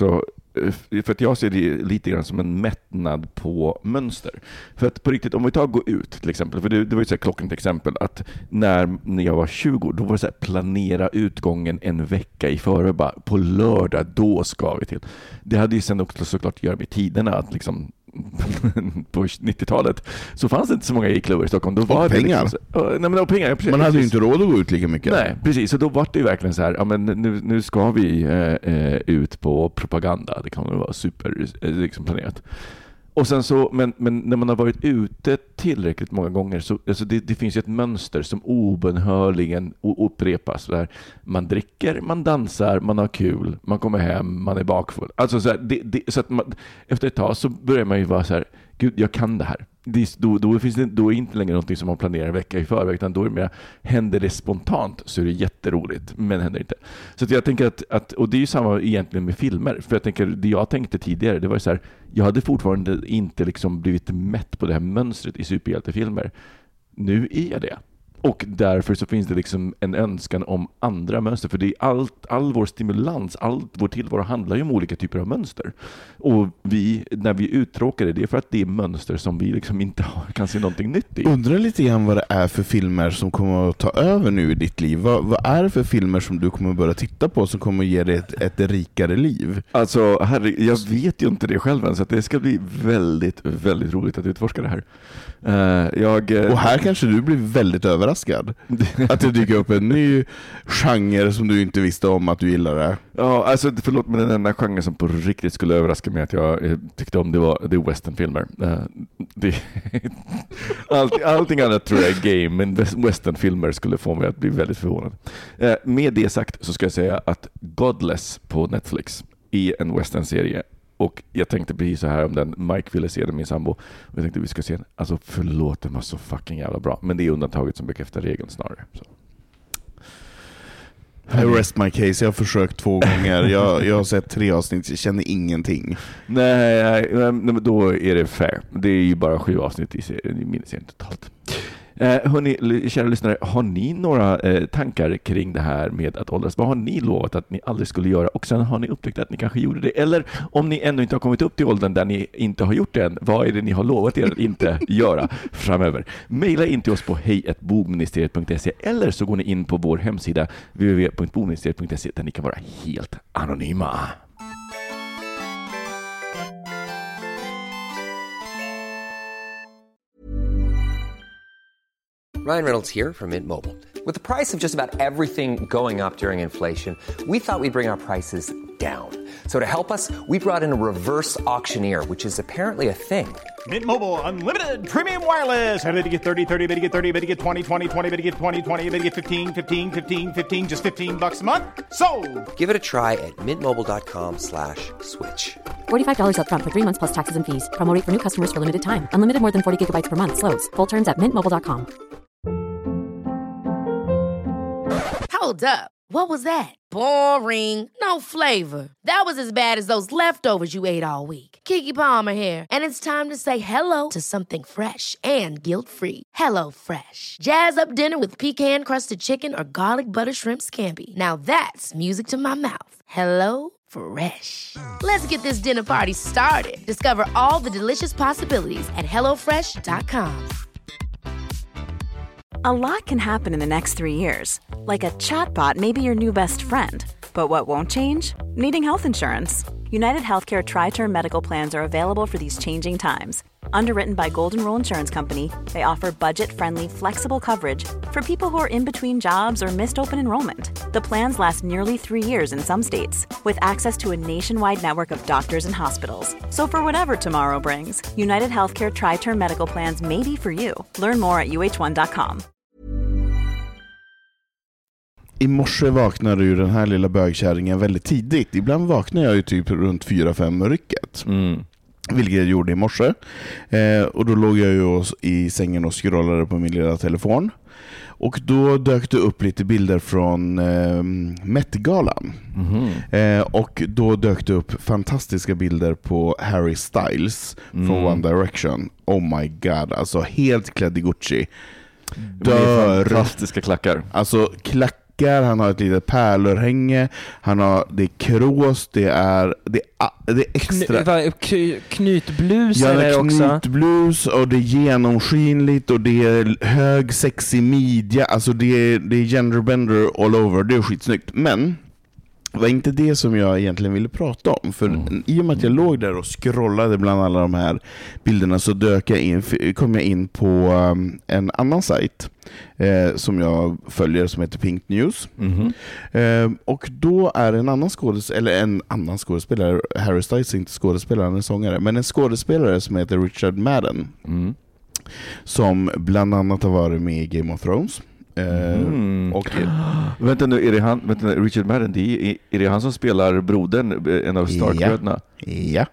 för att jag ser det lite grann som en mättnad på mönster. För att på riktigt, om vi tar gå ut till exempel, för det var ju så här klockrent exempel att när jag var 20, då var det så här planera utgången en vecka i förväg, bara på lördag, då ska vi till. Det hade ju sen också såklart att göra med tiderna, att liksom på 90-talet så fanns det inte så många gayklubbar i Stockholm. Då var och det pengar. Liksom, och pengar. Precis. Man hade ju inte råd att gå ut lika mycket. Nej, precis. Så då var det ju verkligen så här, ja, men nu ska vi ut på propaganda. Det kan väl vara super liksom planerat. Och sen så, men när man har varit ute tillräckligt många gånger så alltså det finns ju ett mönster som obönhörligen upprepas. Där man dricker, man dansar, man har kul, man kommer hem, man är bakfull. Alltså så här, så att man, efter ett tag så börjar man ju vara så här, gud, jag kan det här. Då är inte längre någonting som man planerar en vecka i förväg, utan då är det mer, händer det spontant så är det jätteroligt, men händer inte. Så att jag tänker att och det är ju samma egentligen med filmer, för jag tänker, det jag tänkte tidigare, det var så här, jag hade fortfarande inte liksom blivit mätt på det här mönstret i superhjältefilmer. Nu är jag det. Och därför så finns det liksom en önskan om andra mönster. För det är all vår stimulans, all vår tillvaro handlar ju om olika typer av mönster. Och när vi är uttråkade, det är för att det är mönster som vi liksom inte kan se någonting nytt i. Undrar lite grann vad det är för filmer som kommer att ta över nu i ditt liv. Vad är det för filmer som du kommer att börja titta på som kommer att ge dig ett rikare liv? Alltså, jag vet ju inte det själv än, så att det ska bli väldigt, väldigt roligt att utforska det här. Och här kanske du blir väldigt överraskad. Att det dyker upp en ny genre som du inte visste om att du gillar det. Ja, alltså förlåt, men den enda genren som på riktigt skulle överraska mig att jag tyckte om, det är westernfilmer. Allting annat tror jag är gay, men westernfilmer skulle få mig att bli väldigt förvånad. Med det sagt så ska jag säga att Godless på Netflix är en westernserie. Och jag tänkte precis så här om den. Mike ville se den, min sambo. Och jag tänkte vi ska se den. Alltså förlåt, den var så fucking jävla bra. Men det är undantaget som bekräftar regeln snarare. Så. I rest my case. Jag har försökt 2 gånger. Jag har sett 3 avsnitt. Jag känner ingenting. Nej, men då är det fair. Det är ju bara 7 avsnitt i serien, i miniserien totalt. Hörrni, kära lyssnare, har ni några tankar kring det här med att åldras? Vad har ni lovat att ni aldrig skulle göra och sen har ni upptäckt att ni kanske gjorde det? Eller om ni ännu inte har kommit upp till åldern där ni inte har gjort det än, vad är det ni har lovat er att inte göra framöver? Maila in till oss på hej@bogministeriet.se eller så går ni in på vår hemsida www.bogministeriet.se där ni kan vara helt anonyma. Ryan Reynolds here from Mint Mobile. With the price of just about everything going up during inflation, we thought we'd bring our prices down. So to help us, we brought in a reverse auctioneer, which is apparently a thing. Mint Mobile Unlimited Premium Wireless. How to get 30, 30, how to get 30, how to get 20, 20, 20, how to get 20, 20, how to get 15, 15, 15, 15, just $15 a month? Sold! Give it a try at mintmobile.com/switch. $45 up front for 3 months plus taxes and fees. Promo rate for new customers for limited time. Unlimited more than 40 gigabytes per month. Slows full terms at mintmobile.com. Hold up. What was that? Boring. No flavor. That was as bad as those leftovers you ate all week. Keke Palmer here, and it's time to say hello to something fresh and guilt-free. Hello Fresh. Jazz up dinner with pecan-crusted chicken or garlic butter shrimp scampi. Now that's music to my mouth. Hello Fresh. Let's get this dinner party started. Discover all the delicious possibilities at hellofresh.com. A lot can happen in the next 3 years. Like a chatbot may be your new best friend. But what won't change? Needing health insurance. United Healthcare Tri-Term Medical Plans are available for these changing times. Underwritten by Golden Rule Insurance Company, they offer budget-friendly, flexible coverage for people who are in between jobs or missed open enrollment. The plans last nearly 3 years in some states, with access to a nationwide network of doctors and hospitals. So for whatever tomorrow brings, United Healthcare Tri-Term Medical Plans may be for you. Learn more at uh1.com. I morse vaknade ju den här lilla bögkärringen väldigt tidigt. Ibland vaknar jag ju typ runt 4-5 rycket. Vilket jag gjorde i morse. Och då låg jag ju i sängen och scrollade på min lilla telefon. Och då dök det upp lite bilder från Met-galan. Och då dök det upp fantastiska bilder på Harry Styles från One Direction. Oh my god, alltså helt klädd i Gucci. Dör. Fantastiska klackar. Alltså prickar, han har ett litet pärlörhänge, det är krås, det är extra knytblus är det också. Knytblus, och det är genomskinligt, och det är hög sexig midja, alltså det är genderbender all over, det är skitsnyggt. Men det var inte det som jag egentligen ville prata om, för i och med att jag låg där och scrollade bland alla de här bilderna så kom jag in på en annan sajt som jag följer som heter Pink News. Och då är en annan skådespelare, Harry Styles, inte skådespelare, han är sångare, men en skådespelare som heter Richard Madden, som bland annat har varit med i Game of Thrones. Och vänta nu, Richard Madden, är det han som spelar brodern, en av Stark-bröderna? Ja.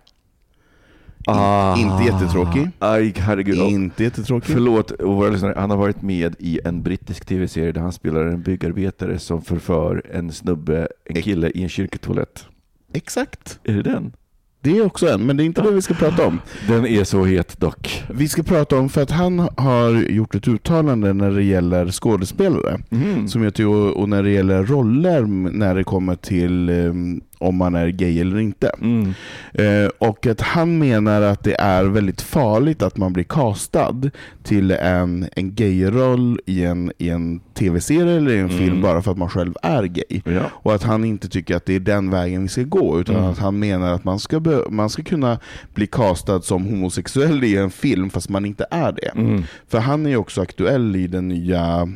Inte jättetråkig. Aj, herregud. Inte jättetråkig. Förlåt, våra lyssnare. Han har varit med i en brittisk tv-serie där han spelar en byggarbetare som förför en kille i en kyrketoalett. Exakt. Är det den? Det är också en, men det är inte det vi ska prata om. Den är så het dock. Vi ska prata om, för att han har gjort ett uttalande när det gäller skådespelare. Som jag tror, och när det gäller roller, när det kommer till om man är gay eller inte. Och att han menar att det är väldigt farligt att man blir castad till en gay-roll i en tv-serie eller i en film bara för att man själv är gay. Ja. Och att han inte tycker att det är den vägen vi ska gå, utan att han menar att man ska kunna bli castad som homosexuell i en film fast man inte är det. För han är ju också aktuell i den nya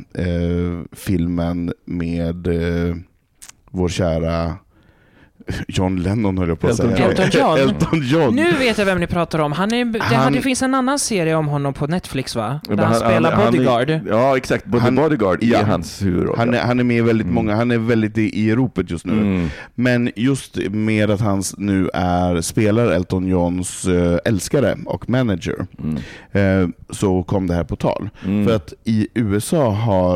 filmen med vår kära John Lennon, höll jag på att säga. Elton John. Nu vet jag vem ni pratar om. Det finns en annan serie om honom på Netflix, va? Där han spelar bodyguard. Ja, exakt. Bodyguard är hans huvudroll. Han är med i väldigt många. Han är väldigt i ropet just nu. Men just med att han nu spelar Elton Johns älskare och manager, så kom det här på tal. För att i USA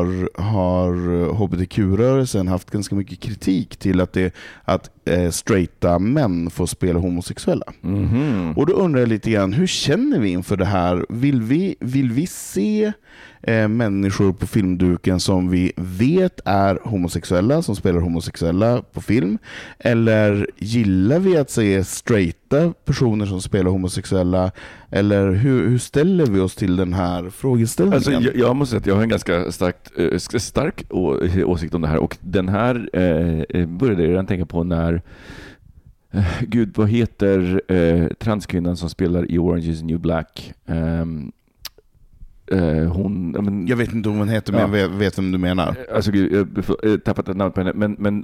har HBTQ-rörelsen haft ganska mycket kritik till att straighta män får spela homosexuella. Och då undrar jag lite grann, hur känner vi inför det här? Vill vi se människor på filmduken som vi vet är homosexuella, som spelar homosexuella på film? Eller gillar vi att se straighta personer som spelar homosexuella? Eller hur ställer vi oss till den här frågeställningen? Alltså, jag måste säga att jag har en ganska stark åsikt om det här. Och den här började jag redan tänka på när vad heter transkvinnan som spelar i Orange is the New Black? Jag vet inte om hon heter, men jag vet vem du menar. Alltså, jag har tappat ett namn på henne, men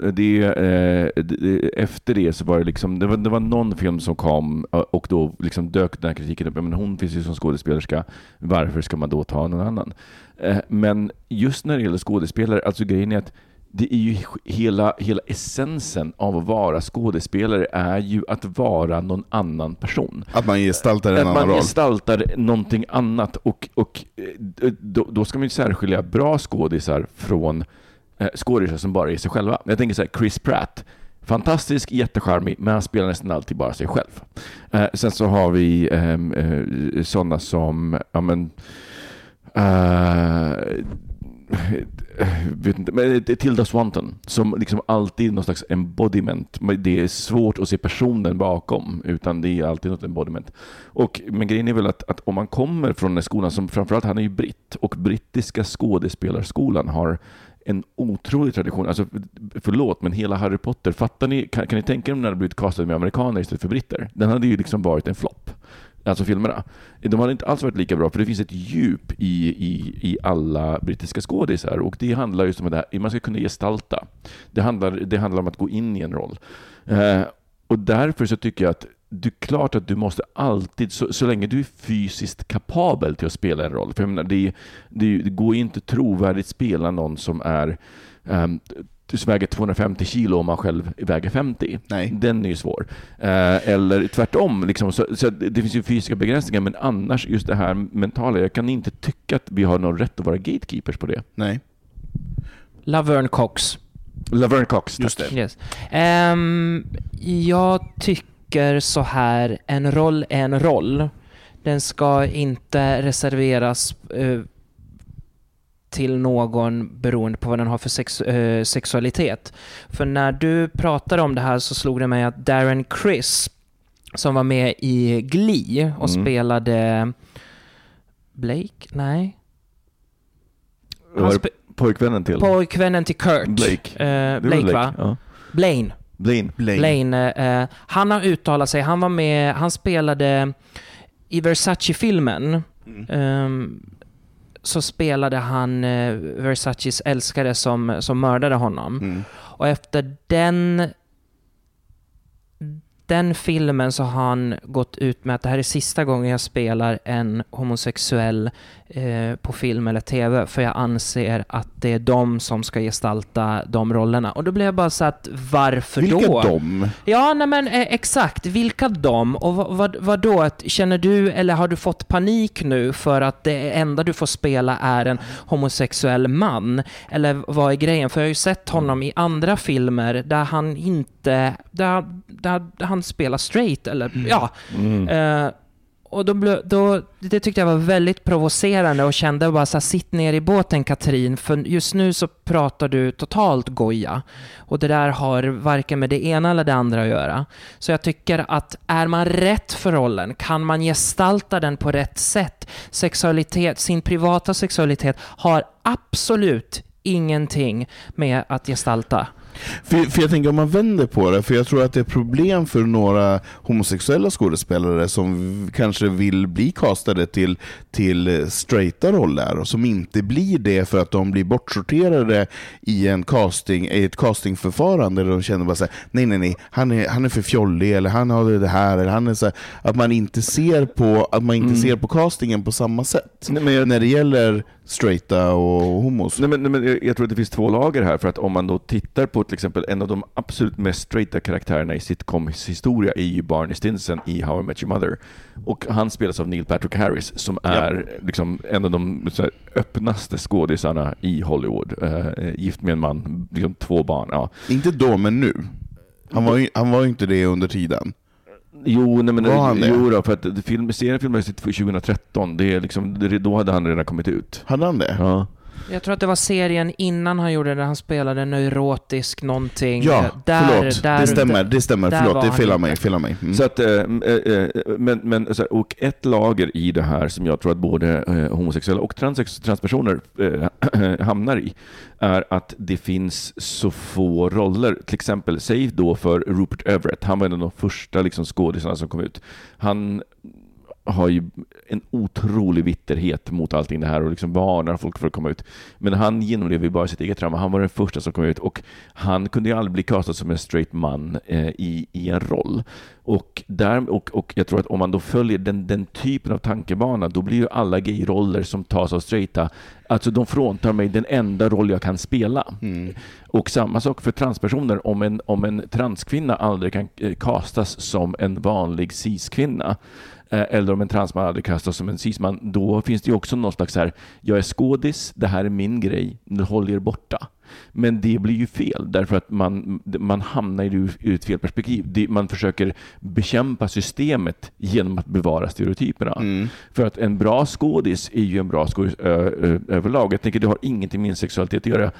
efter det så var det liksom, det var någon film som kom och då liksom dök den här kritiken upp. Men hon finns ju som skådespelerska, varför ska man då ta någon annan? Men just när det gäller skådespelare, alltså grejen är att det är ju hela essensen av att vara skådespelare är ju att vara någon annan person. Att man gestaltar en annan roll. Att man gestaltar någonting annat. Och då ska man ju särskilja bra skådisar från skådisar som bara är sig själva. Jag tänker så här, Chris Pratt. Fantastisk, jättecharmig, men han spelar nästan alltid bara sig själv. Sen så har vi sådana som vet inte, men Tilda Swinton som liksom alltid någon slags embodiment. Det är svårt att se personen bakom, utan det är alltid något embodiment. Men grejen är väl att om man kommer från en skola som, framförallt han är ju britt, och brittiska skådespelarskolan har en otrolig tradition. Alltså, förlåt, men hela Harry Potter, fattar ni, kan ni tänka er när det blivit castade med amerikaner istället för britter? Den hade ju liksom varit en flopp. Alltså filmerna. De hade inte alls varit lika bra, för det finns ett djup i alla brittiska skådisar, och det handlar just om det här, man ska kunna gestalta. Det handlar om att gå in i en roll. Och därför så tycker jag att det är klart att du måste alltid, så länge du är fysiskt kapabel till att spela en roll. För jag menar, det går inte trovärdigt spela någon som är väger 250 kilo om man själv väger 50. Nej. Den är ju svår. Eller tvärtom. Liksom, så det finns ju fysiska begränsningar, men annars just det här mentala. Jag kan inte tycka att vi har någon rätt att vara gatekeepers på det. Nej. Laverne Cox, just det. Yes. Jag tycker så här, en roll är en roll. Den ska inte reserveras till någon beroende på vad den har för sexualitet. För när du pratade om det här så slog det mig att Darren Criss, som var med i Glee och spelade Blake? Nej. Pojkvännen till Kurt. Blake va? Ja. Blaine. Han har uttalat sig. Han spelade i Versace-filmen. Så spelade han Versaces älskare som mördade honom. Och efter den filmen så har han gått ut med att det här är sista gången jag spelar en homosexuell på film eller tv, för jag anser att det är de som ska gestalta de rollerna. Och då blev jag bara så att varför vilka då? Vilka de? Ja, nej men exakt, vilka de? Och vad då? Känner du, eller har du fått panik nu för att det enda du får spela är en homosexuell man? Eller vad är grejen? För jag har ju sett honom i andra filmer där han inte där han spelar straight eller och då det tyckte jag var väldigt provocerande och kände bara så här, sitt ner i båten Katrin, för just nu så pratar du totalt goja och det där har varken med det ena eller det andra att göra. Så jag tycker att är man rätt för rollen, kan man gestalta den på rätt sätt, sexualitet, sin privata sexualitet har absolut ingenting med att gestalta. För jag tänker om man vänder på det, för jag tror att det är problem för några homosexuella skådespelare som kanske vill bli castade till straighta roller och som inte blir det för att de blir bortsorterade i ett castingförfarande där de känner bara så här, nej, han är för fjollig eller han har det här eller han är så här, att man inte ser på castingen på samma sätt när det gäller straighta och homos. Nej, men jag tror att det finns två lager här, för att om man då tittar på till exempel en av de absolut mest straighta karaktärerna i sitcoms historia är ju Barney Stinson i How I Met Your Mother, och han spelas av Neil Patrick Harris som är liksom en av de så här, öppnaste skådisarna i Hollywood, gift med en man, liksom 2 barn. Ja. Inte då, men nu. Han var ju inte det under tiden. Jo, för att serien filmades 2013. Det är liksom, då hade han redan kommit ut. Hade han det? Ja. Jag tror att det var serien innan han gjorde det, han spelade neurotisk någonting. Ja, förlåt. Det stämmer. Förlåt, det felar mig. Så att, men och ett lager i det här som jag tror att både homosexuella och transpersoner hamnar i är att det finns så få roller. Till exempel, säg då för Rupert Everett. Han var en av de första liksom skådisarna som kom ut. Han har ju en otrolig bitterhet mot allting det här och liksom varnar folk för att komma ut. Men han genomlever ju bara sitt eget trauma. Han var den första som kom ut och han kunde ju aldrig bli castad som en straight man i en roll. Och jag tror att om man då följer den typen av tankebana, då blir ju alla gay-roller som tas av straighta, alltså de fråntar mig den enda roll jag kan spela. Och samma sak för transpersoner. Om en transkvinna aldrig kan castas som en vanlig cis-kvinna, eller om en transman aldrig kastas som en cisman, då finns det ju också någon slags här, jag är skådis, det här är min grej, nu håller er borta. Men det blir ju fel, därför att man hamnar i ett fel perspektiv. Man försöker bekämpa systemet genom att bevara stereotyperna. För att en bra skådis är ju en bra skådis överlag. Jag tänker det har ingenting med sexualitet att göra.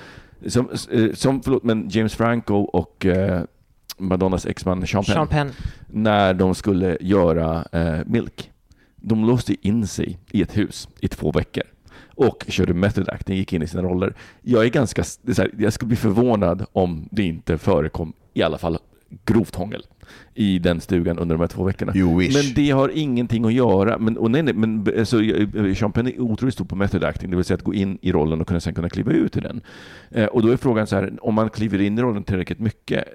Men James Franco och Madonnas exman Sean Penn, när de skulle göra Milk, de låste in sig i ett hus i 2 veckor och körde method acting, gick in i sina roller. Jag skulle bli förvånad om det inte förekom i alla fall grovt hångel i den stugan under de här 2 veckorna. Men det har ingenting att göra. Så Sean Penn är otroligt stor på method acting, det vill säga att gå in i rollen och sen kunna kliva ut i den. Och då är frågan så här, om man kliver in i rollen tillräckligt mycket,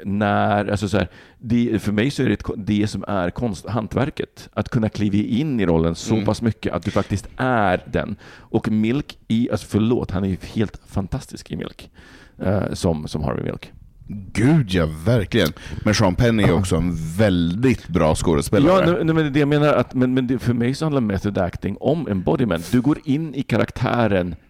för mig så är det som är hantverket, att kunna kliva in i rollen så pass mycket att du faktiskt är den. Och Milk han är ju helt fantastisk i Milk, som Harvey Milk. Gud, ja, verkligen. Men Sean Penn är också en väldigt bra skådespelare. Ja, men det jag menar att för mig så handlar method acting om embodiment. Du går in i karaktären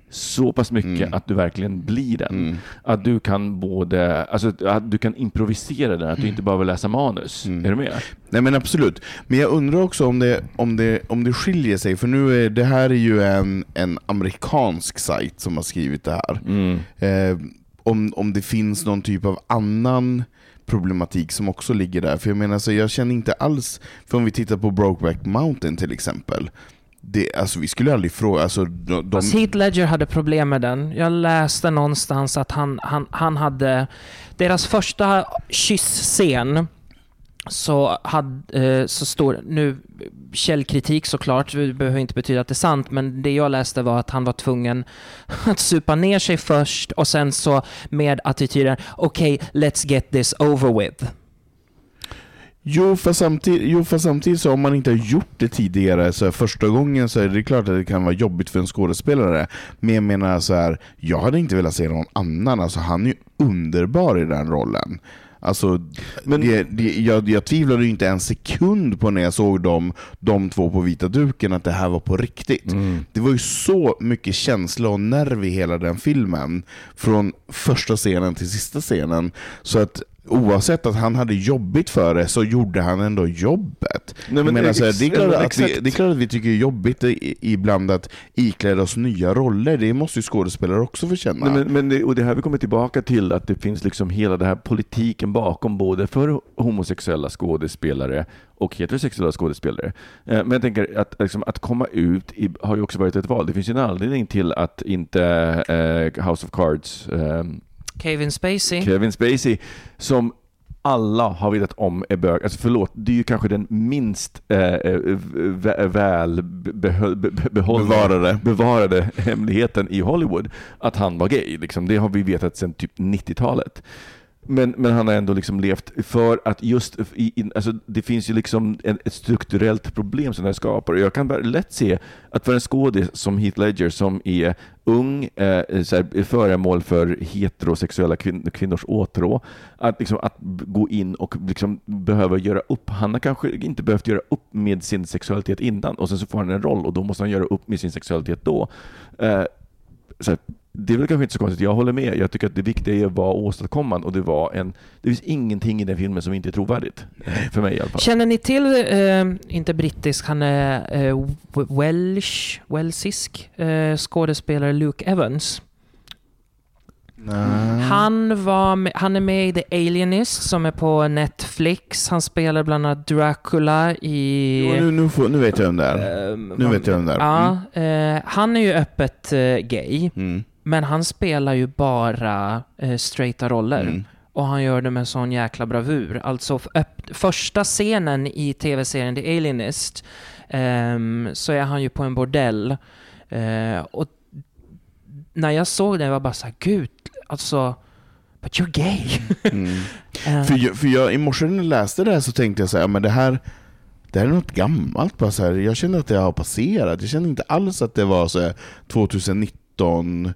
så pass mycket att du verkligen blir den. Att du kan både, alltså att du kan improvisera den, att du inte bara vill läsa manus. Är du med? Nej, men absolut. Men jag undrar också om det skiljer sig, för nu är det här är ju en amerikansk sajt som har skrivit det här. Om det finns någon typ av annan problematik som också ligger där. För jag menar, så jag känner inte alls, för om vi tittar på Brokeback Mountain till exempel, alltså vi skulle aldrig fråga, alltså Heath Ledger hade problem med den. Jag läste någonstans att han hade deras första kyssscen, så står nu källkritik såklart, det behöver inte betyda att det är sant, men det jag läste var att han var tvungen att supa ner sig först och sen så med attityden okej, let's get this over with. Jo, för samtidigt så om man inte har gjort det tidigare, så första gången så är det klart att det kan vara jobbigt för en skådespelare. Men jag menar så här, jag hade inte velat se någon annan, alltså han är ju underbar i den rollen. Alltså, men jag tvivlade ju inte en sekund på när jag såg de två på vita duken att det här var på riktigt. Det var ju så mycket känsla och nerv i hela den filmen, från första scenen till sista scenen, så att oavsett att han hade jobbigt för det, så gjorde han ändå jobbet. Nej, men det är klart att vi tycker det är jobbigt ibland att ikläda oss nya roller. Det måste ju skådespelare också förtjäna. Nej, men och det här vi kommer tillbaka till, att det finns liksom hela den här politiken bakom, både för homosexuella skådespelare och heterosexuella skådespelare. Men jag tänker att, liksom, att komma ut har ju också varit ett val. Det finns ju en anledning till att inte House of Cards Kevin Spacey, som alla har vetat om är bög. Alltså förlåt, det är ju kanske den minst bevarade hemligheten i Hollywood, att han var gay. Liksom, det har vi vetat sedan typ 90-talet. Men han har ändå liksom levt för att just alltså det finns ju liksom ett strukturellt problem som det skapar. Och jag kan bara lätt se att för en skådis som Heath Ledger, som är ung, så här, föremål för heterosexuella kvinnors åtrå, att gå in och liksom behöva göra upp. Han har kanske inte behövt göra upp med sin sexualitet innan, och sen så får han en roll och då måste han göra upp med sin sexualitet då. Så här, det är väl kanske inte så konstigt. Jag håller med. Jag tycker att det viktiga är att vara åstadkommande, och det finns ingenting i den filmen som inte är trovärdigt. För mig i alla fall. Känner ni till, inte brittisk, han är welsisk skådespelare Luke Evans? Han är med i The Alienist som är på Netflix. Han spelar bland annat Dracula i... Nu vet jag om det är. Han är ju öppet gay. Men han spelar ju bara straighta roller. Och han gör det med sån jäkla bravur. Alltså första scenen i tv-serien The Alienist, så är han ju på en bordell. Och när jag såg det var jag bara så här, gud, alltså, but you're gay. För jag i morse när jag läste det här så tänkte jag så här, men det här är något gammalt. Bara så här, jag kände att det har passerat. Jag kände inte alls att det var så här 2019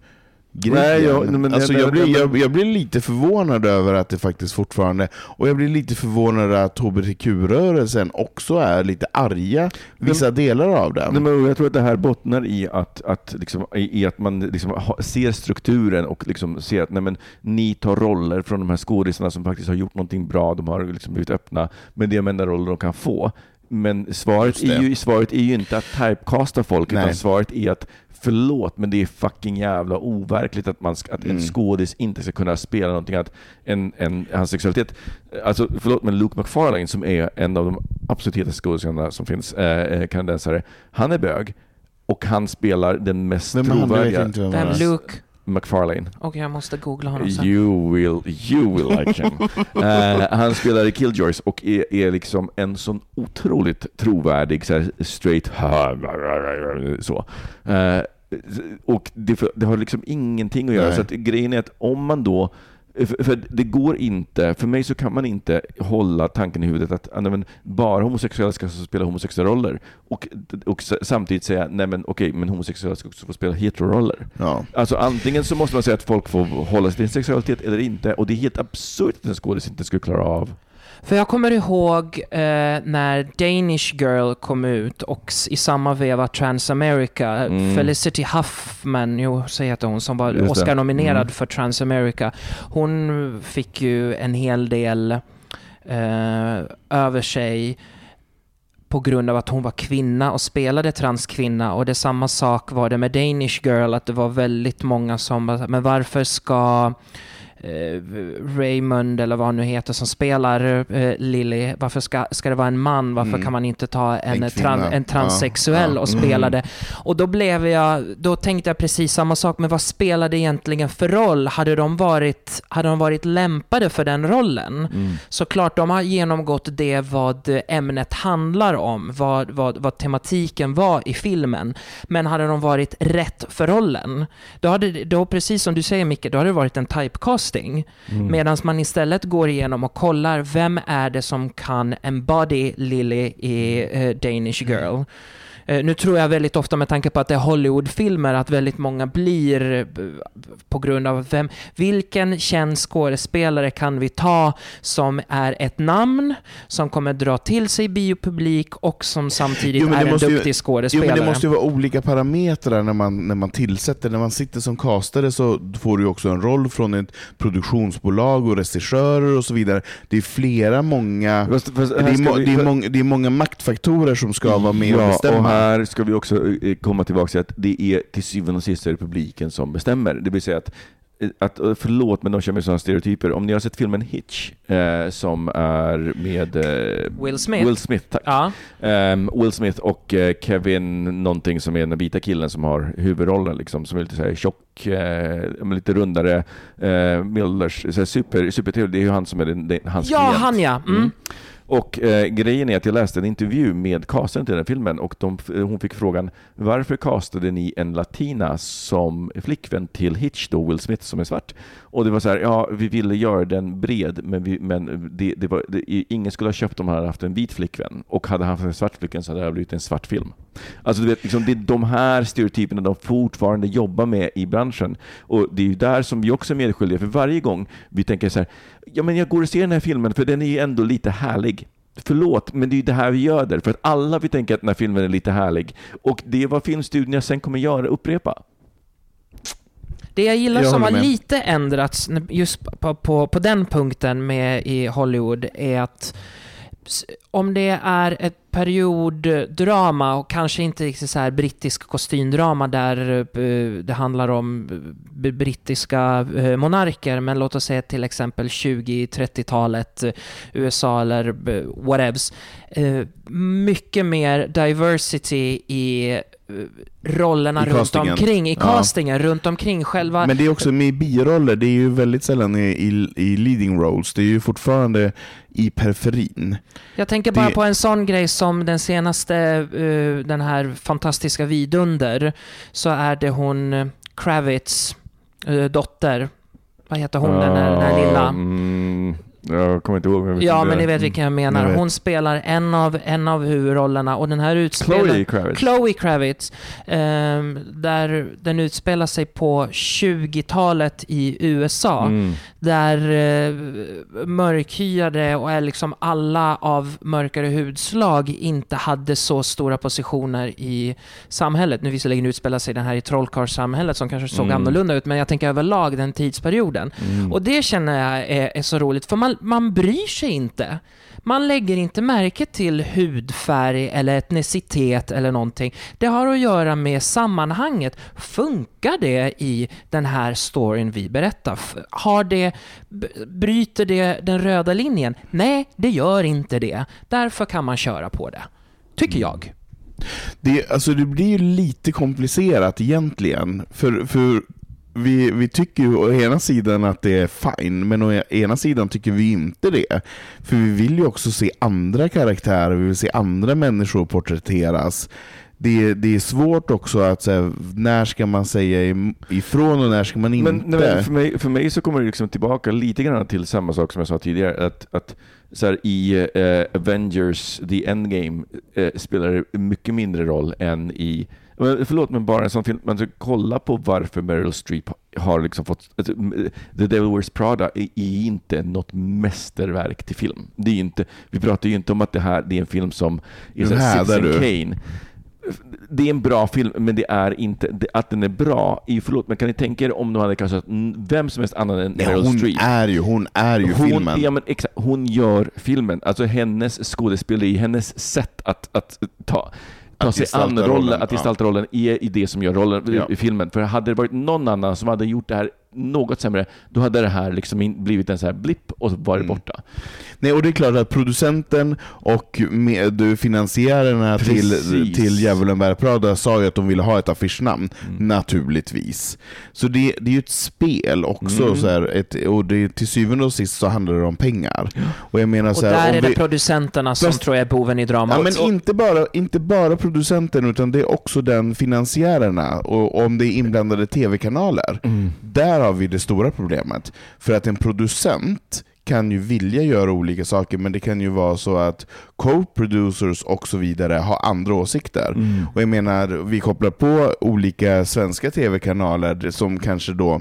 jag blir lite förvånad över att det faktiskt fortfarande, och jag blir lite förvånad att HBTQ-rörelsen också är lite arga vissa delar av den. Men jag tror att det här bottnar i att man liksom ser strukturen och liksom ser att ni tar roller från de här skådisarna som faktiskt har gjort någonting bra, de har liksom blivit öppna, men det är de enda roller de kan få. Men svaret är ju inte att typecasta folk. Nej. Utan svaret är att förlåt, men det är fucking jävla overkligt att en skådis inte ska kunna spela någonting, att hans sexualitet, alltså förlåt, men Luke McFarlane, som är en av de absolut hetaste skådespelarna som finns, kanadensare, han är bög och han spelar den mest trovärdiga. Vem Luke McFarlane. Okej, jag måste googla honom sen. You will like him. Han spelar i Killjoys och är liksom en sån otroligt trovärdig så här, straight så. Och det har liksom ingenting att göra. Nej. Så att grejen är att om man då, för det går inte, för mig så kan man inte hålla tanken i huvudet att bara homosexuella ska spela homosexuella roller och samtidigt säga men homosexuella ska också få spela heteroroller. Ja. Alltså antingen så måste man säga att folk får hålla sig till sin sexualitet eller inte, och det är helt absurt att en skådespelare inte skulle klara av. För jag kommer ihåg när Danish Girl kom ut och i samma veva Transamerica, Felicity Huffman, så heter hon, som var Oscar-nominerad för Transamerica. Hon fick ju en hel del över sig på grund av att hon var kvinna och spelade transkvinna, och det samma sak var det med Danish Girl, att det var väldigt många som, men varför ska Raymond eller vad han nu heter som spelar Lily, varför ska det vara en man, varför kan man inte ta en transsexuell och spela det? Och då tänkte jag precis samma sak, men vad spelade egentligen för roll? Hade de varit lämpade för den rollen? Såklart de har genomgått det vad ämnet handlar om, vad tematiken var i filmen, men hade de varit rätt för rollen, då precis som du säger Micke, då hade det varit en typecast. Medan man istället går igenom och kollar vem är det som kan embody Lily i Danish Girl. Nu tror jag väldigt ofta, med tanke på att det är Hollywoodfilmer, att väldigt många blir på grund av vilken känd skådespelare kan vi ta som är ett namn, som kommer dra till sig biopublik och som samtidigt är en duktig skådespelare. Men det måste ju vara olika parametrar när man tillsätter. När man sitter som castare så får du också en roll från ett produktionsbolag och regissörer och så vidare. Det är det är många maktfaktorer som ska vara med och bestämma. Här ska vi också komma tillbaka till att det är till syvende och sist publiken som bestämmer. Det vill säga att förlåt, men de kör med sådana stereotyper. Om ni har sett filmen Hitch som är med Will Smith, tack. Ja. Will Smith och Kevin någonting, som är den vita killen som har huvudrollen liksom, som är lite så här tjock, lite rundare, Millers, supertrevlig. Det är ju han som är hans klient. Han Och grejen är att jag läste en intervju med casten till den här filmen, och hon fick frågan, varför castade ni en latina som flickvän till Hitch då, Will Smith som är svart? Och det var så här, vi ville göra den bred, men ingen skulle ha köpt om man hade haft en vit flickvän, och hade haft en svart flickvän så hade det blivit en svart film. Alltså du vet, liksom, det är de här stereotyperna de fortfarande jobbar med i branschen, och det är ju där som vi också är medskyldiga, för varje gång vi tänker så här, men jag går och ser den här filmen för den är ju ändå lite härlig. Förlåt, men det är ju det här vi gör där, för att alla vi tänker att den här filmen är lite härlig, och det är vad filmstudierna sen kommer göra, upprepa. Det jag gillar som har lite ändrats just på den punkten med i Hollywood är att om det är ett perioddrama och kanske inte riktigt så här brittisk kostymdrama där det handlar om brittiska monarker, men låt oss säga till exempel 20-30-talet USA eller whatevs, mycket mer diversity i rollerna runt omkring, i castingen runt omkring själva. Men det är också med biroller, det är ju väldigt sällan i leading roles, det är ju fortfarande i periferin. Jag tänker bara på en sån grej som den senaste, den här fantastiska vidunder, så är det hon Kravitz dotter. Vad heter hon, den här lilla? Jag kommer inte ihåg. Men ni vet vilken jag menar. Hon spelar en av huvudrollerna, och den här utspelar Chloe Kravitz, där den utspelar sig på 20-talet i USA, där mörkhyade och liksom alla av mörkare hudslag inte hade så stora positioner i samhället. Nu visserligen utspelar sig den här i trollkarlssamhället som kanske såg annorlunda ut, men jag tänker överlag den tidsperioden. Och det känner jag är så roligt, för man bryr sig inte. Man lägger inte märke till hudfärg eller etnicitet eller någonting. Det har att göra med sammanhanget. Funkar det i den här storyn vi berättar? Bryter det den röda linjen? Nej, det gör inte det. Därför kan man köra på det. Tycker jag. Det blir ju lite komplicerat egentligen. För vi tycker ju å ena sidan att det är fine, men å ena sidan tycker vi inte det. För vi vill ju också se andra karaktärer, vi vill se andra människor porträtteras. Det är svårt också att säga, när ska man säga ifrån och när ska man inte. Men för mig så kommer det liksom tillbaka lite grann till samma sak som jag sa tidigare, att så här, i Avengers The Endgame spelar det mycket mindre roll än i, förlåt, men bara en sån film, man ska kolla på varför Meryl Streep har liksom fått... The Devil Wears Prada är inte något mästerverk till film. Det är inte, vi pratar ju inte om att det är en film som är Citizen Kane. Det är en bra film, men det är inte att den är bra. Förlåt, men kan ni tänka er om de hade kastat vem som helst annan än Meryl Streep? Hon är ju filmen. Ja, men exakt, hon gör filmen. Alltså hennes skådespeleri, hennes sätt att ta sig an rollen, att gestalta rollen i det som gör rollen i filmen. För hade det varit någon annan som hade gjort det här något sämre, då hade det här liksom blivit en så här blipp och så var det borta. Nej, och det är klart att producenten och finansiärerna till Djävulen bär Prada sa ju att de ville ha ett affischnamn, naturligtvis. Så det är ju ett spel också så här, och det, till syvende och sist så handlar det om pengar. Och jag menar så här, där är det producenterna som tror jag är boven i dramat. Ja, men inte bara producenten, utan det är också den finansiärerna, och om det är inblandade tv-kanaler. Där har vi det stora problemet. För att en producent kan ju vilja göra olika saker, men det kan ju vara så att co-producers och så vidare har andra åsikter. Och jag menar, vi kopplar på olika svenska tv-kanaler som kanske då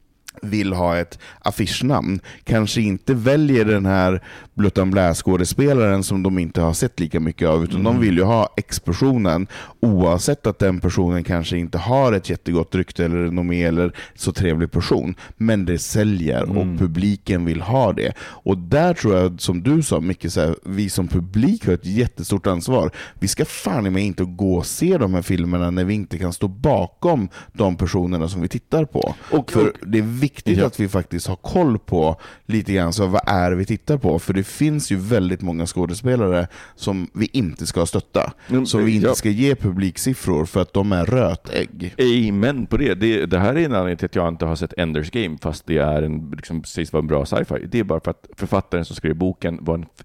vill ha ett affischnamn, kanske inte väljer den här Bluttan Blä-skådespelaren som de inte har sett lika mycket av, utan de vill ju ha explosionen, oavsett att den personen kanske inte har ett jättegott rykte eller renommé eller så trevlig person, men det säljer och publiken vill ha det. Och där tror jag, som du sa mycket så här, vi som publik har ett jättestort ansvar. Vi ska fan med inte gå och se de här filmerna när vi inte kan stå bakom de personerna som vi tittar på. För det är viktigt att vi faktiskt har koll på lite grann, så vad är vi tittar på, för det finns ju väldigt många skådespelare som vi inte ska stötta, som vi inte ska ge publiksiffror för att de är rötägg. Amen på det. Det här är en anledning till att jag inte har sett Ender's Game, fast det är liksom, sägs vara en bra sci-fi. Det är bara för att författaren som skrev boken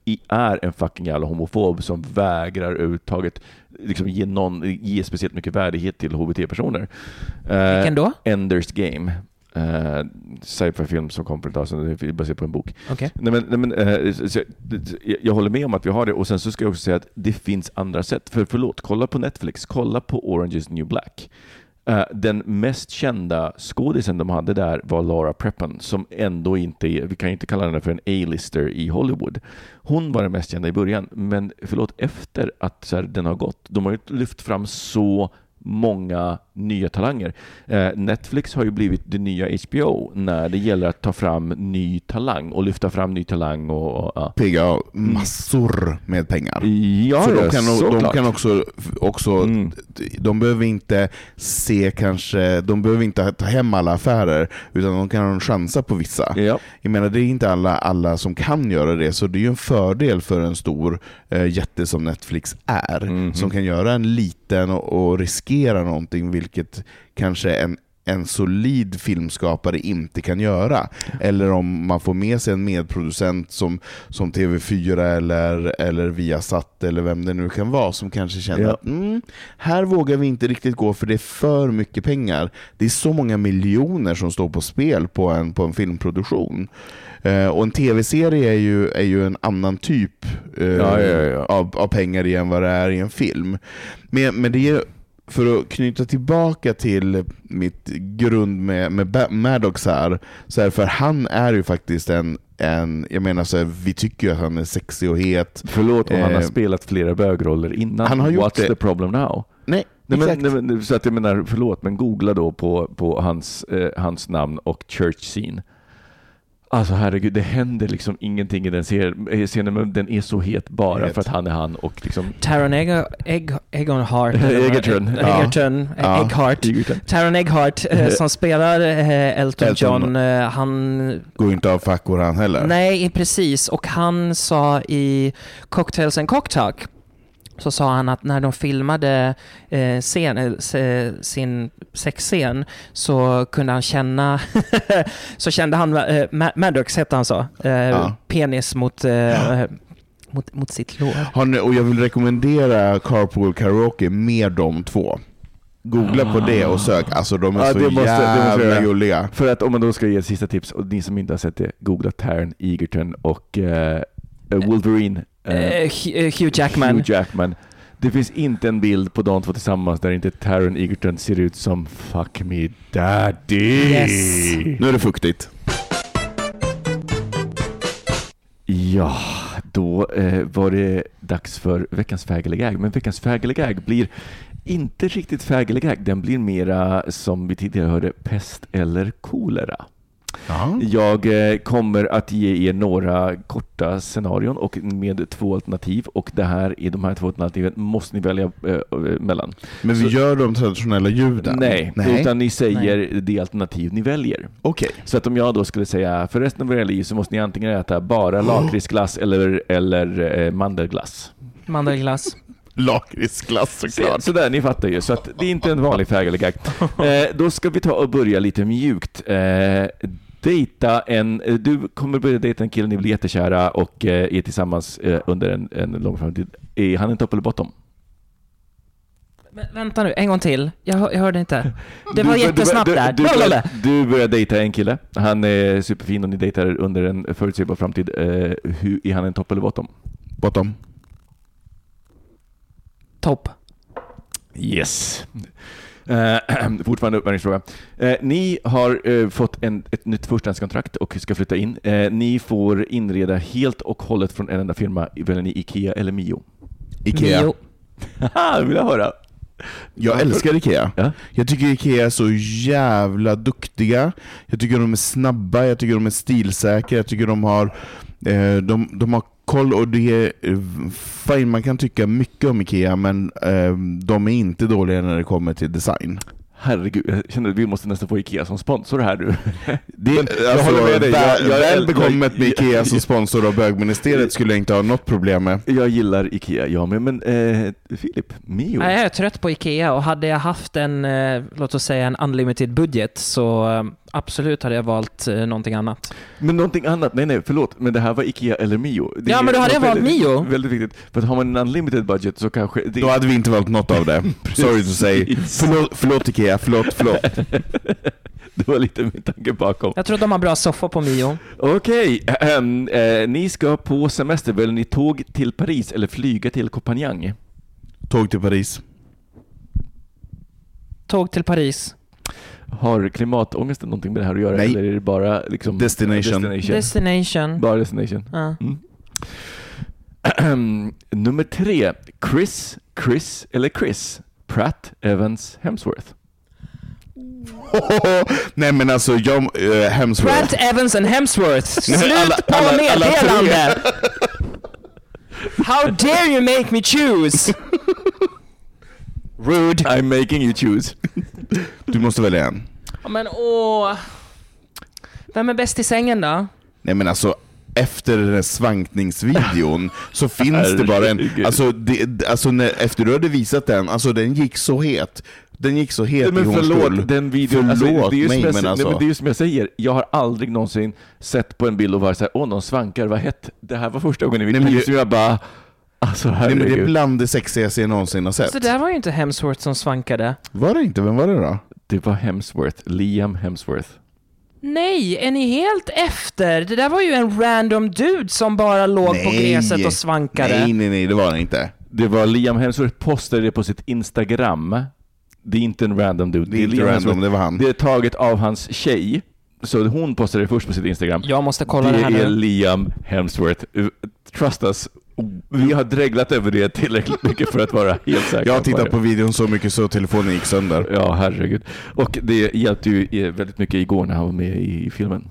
är en fucking jävla homofob som vägrar överhuvudtaget liksom ge speciellt mycket värdighet till HBT-personer. Vilken då? Ender's Game. Sci-fi-film som kom för ett tag sedan, det är baserat på en bok. Okay. Jag håller med om att vi har det, och sen så ska jag också säga att det finns andra sätt. Förlåt, kolla på Netflix, kolla på Orange is the New Black. Den mest kända skådisen de hade där var Laura Prepon, som ändå inte är, vi kan inte kalla henne för en A-lister i Hollywood. Hon var den mest kända i början, men efter att så här, den har gått, de har ju lyft fram så många nya talanger. Netflix har ju blivit det nya HBO när det gäller att ta fram ny talang och lyfta fram ny talang och Pigga massor med pengar. Ja, för de kan också de behöver inte de behöver inte ta hem alla affärer, utan de kan chansa på vissa. Ja. Jag menar, det är inte alla som kan göra det, så det är ju en fördel för en stor jätte som Netflix är, som kan göra en liten och riskera någonting, vilket kanske en solid filmskapare inte kan göra. Eller om man får med sig en medproducent som TV4 eller Viasat eller vem det nu kan vara, som kanske känner att här vågar vi inte riktigt gå, för det är för mycket pengar. Det är så många miljoner som står på spel på en filmproduktion. Och en tv-serie är ju en annan typ av pengar än vad det är i en film. Men det är, för att knyta tillbaka till mitt grund med Maddox här, så här, för han är ju faktiskt jag menar så här, vi tycker ju att han är sexig och het. Förlåt, och han har spelat flera bögroller innan. Han har gjort What's the problem now? Nej, men så att jag menar, förlåt, men googla då på hans namn och church scene. Alltså herregud, det händer liksom ingenting i den scenen, men den är så het bara för att han är han och liksom... Taron Egerton. Taron Egerton som spelar Elton John, han... Går inte av fackor han heller. Nej, precis. Och han sa i Cocktails and Cocktalk, så sa han att när de filmade sin sexscen så kunde han känna så kände han Maddox hette han så penis mot sitt lår. Och jag vill rekommendera Carpool Karaoke med de två. Googla på det och sök. Alltså de är så jävla gulliga. För att om man då ska ge ett sista tips, och ni som inte har sett det, googla Taron Egerton och Wolverine. Hugh Jackman. Det finns inte en bild på de två tillsammans där inte Taron Egerton ser ut som fuck me daddy. Yes. Nu är det fuktigt. Ja, då var det dags för veckans fägeligag. Men veckans fägeligag blir inte riktigt fägeligag. Den blir mera, som vi tidigare hörde, pest eller kolera. Ja. Jag kommer att ge er några korta scenarion och med 2 alternativ, och det här i de här 2 alternativen måste ni välja mellan. Men vi gör de traditionella ljuden? Nej. Utan ni säger det alternativ ni väljer. Okej. Så att om jag då skulle säga för resten av era liv så måste ni antingen äta bara lakritsglass eller mandelglass. Mandelglass. Lakritsglass såklart. Så där, ni fattar ju. Så att det är inte en vanlig fägeligag. Då ska vi ta och börja lite mjukt. Du kommer börja dejta en kille, ni blir jättekära och är tillsammans under en lång framtid. Är han en topp eller bottom? Vänta nu, en gång till. Jag hörde inte. Det var jättesnabbt där. Du börjar dejta en kille. Han är superfin och ni dejtar under en förutsägbar framtid. Är han en topp eller bottom? Bottom. Topp. Yes. Fortfarande uppvärmningsfråga. Ni har fått ett nytt förstahandskontrakt och ska flytta in. Ni får inreda helt och hållet från en enda firma. Väljer ni Ikea eller Mio? Ikea. Mio. Det vill jag höra. Jag älskar Ikea. Ja. Jag tycker Ikea är så jävla duktiga. Jag tycker de är snabba, jag tycker de är stilsäkra, jag tycker de har de har koll, och det är fine, man kan tycka mycket om Ikea, men de är inte dåliga när det kommer till design. Herregud, jag känner att vi måste nästan få Ikea som sponsor här nu. Jag håller med dig. Välbekommet med Ikea som sponsor av bögministeriet skulle jag inte ha något problem med. Jag gillar Ikea, men Filip, Mio? Nej, jag är trött på Ikea, och hade jag haft låt oss säga en unlimited budget, så absolut hade jag valt någonting annat. Men någonting annat? Nej, förlåt. Men det här var Ikea eller Mio. Men då hade jag valt Mio. Väldigt viktigt. För att har man en unlimited budget så kanske... Då hade vi inte valt något av det. Sorry to say. Förlåt Ikea, förlåt. Det var lite min tanke bakom. Jag tror de har bra soffa på Mio. Okej. Ni ska på semester. Väljer ni tåg till Paris eller flyga till Copenhagen? Tåg till Paris. Tåg till Paris. Har klimatångesten någonting med det här att göra? Nej. Eller är det bara liksom Destination. Bara destination. Ja. Nummer 3. Chris eller Chris? Pratt, Evans, Hemsworth. Nej, men alltså Hemsworth. Pratt, Evans and Hemsworth. Slut på alla meddelande. How dare you make me choose? Rude. I'm making you choose. Du måste välja en. Men vem är bäst i sängen då? Nej, men alltså efter den här svankningsvideon så finns det bara en. Efter du hade visat den, alltså den gick så het. Den gick så het. Men förlåt, den videon, det är ju som jag säger, jag har aldrig någonsin sett på en bild och varit så här, någon svankar, vad hett. Det här var första gången i mitt liv som jag bara, alltså herregud. Det är bland det sexigaste jag någonsin har sett. Så det var ju inte Hemsworth som svankade. Var det inte? Vem var det då? Det var Hemsworth, Liam Hemsworth. Nej, är ni helt efter? Det där var ju en random dude som bara låg på gräset och svankade. Nej, det var det inte. Det var Liam Hemsworth, postade det på sitt Instagram. Det är inte en random dude. Det är inte random, det var han. Det är taget av hans tjej. Så hon postade det först på sitt Instagram. Jag måste kolla det här nu. Det är Liam Hemsworth. Trust us. Vi har dreglat över det tillräckligt mycket för att vara helt säkra. Jag har tittat på videon så mycket så telefonen gick sönder. Ja, herregud. Och det hjälpte ju väldigt mycket igår när han var med i filmen.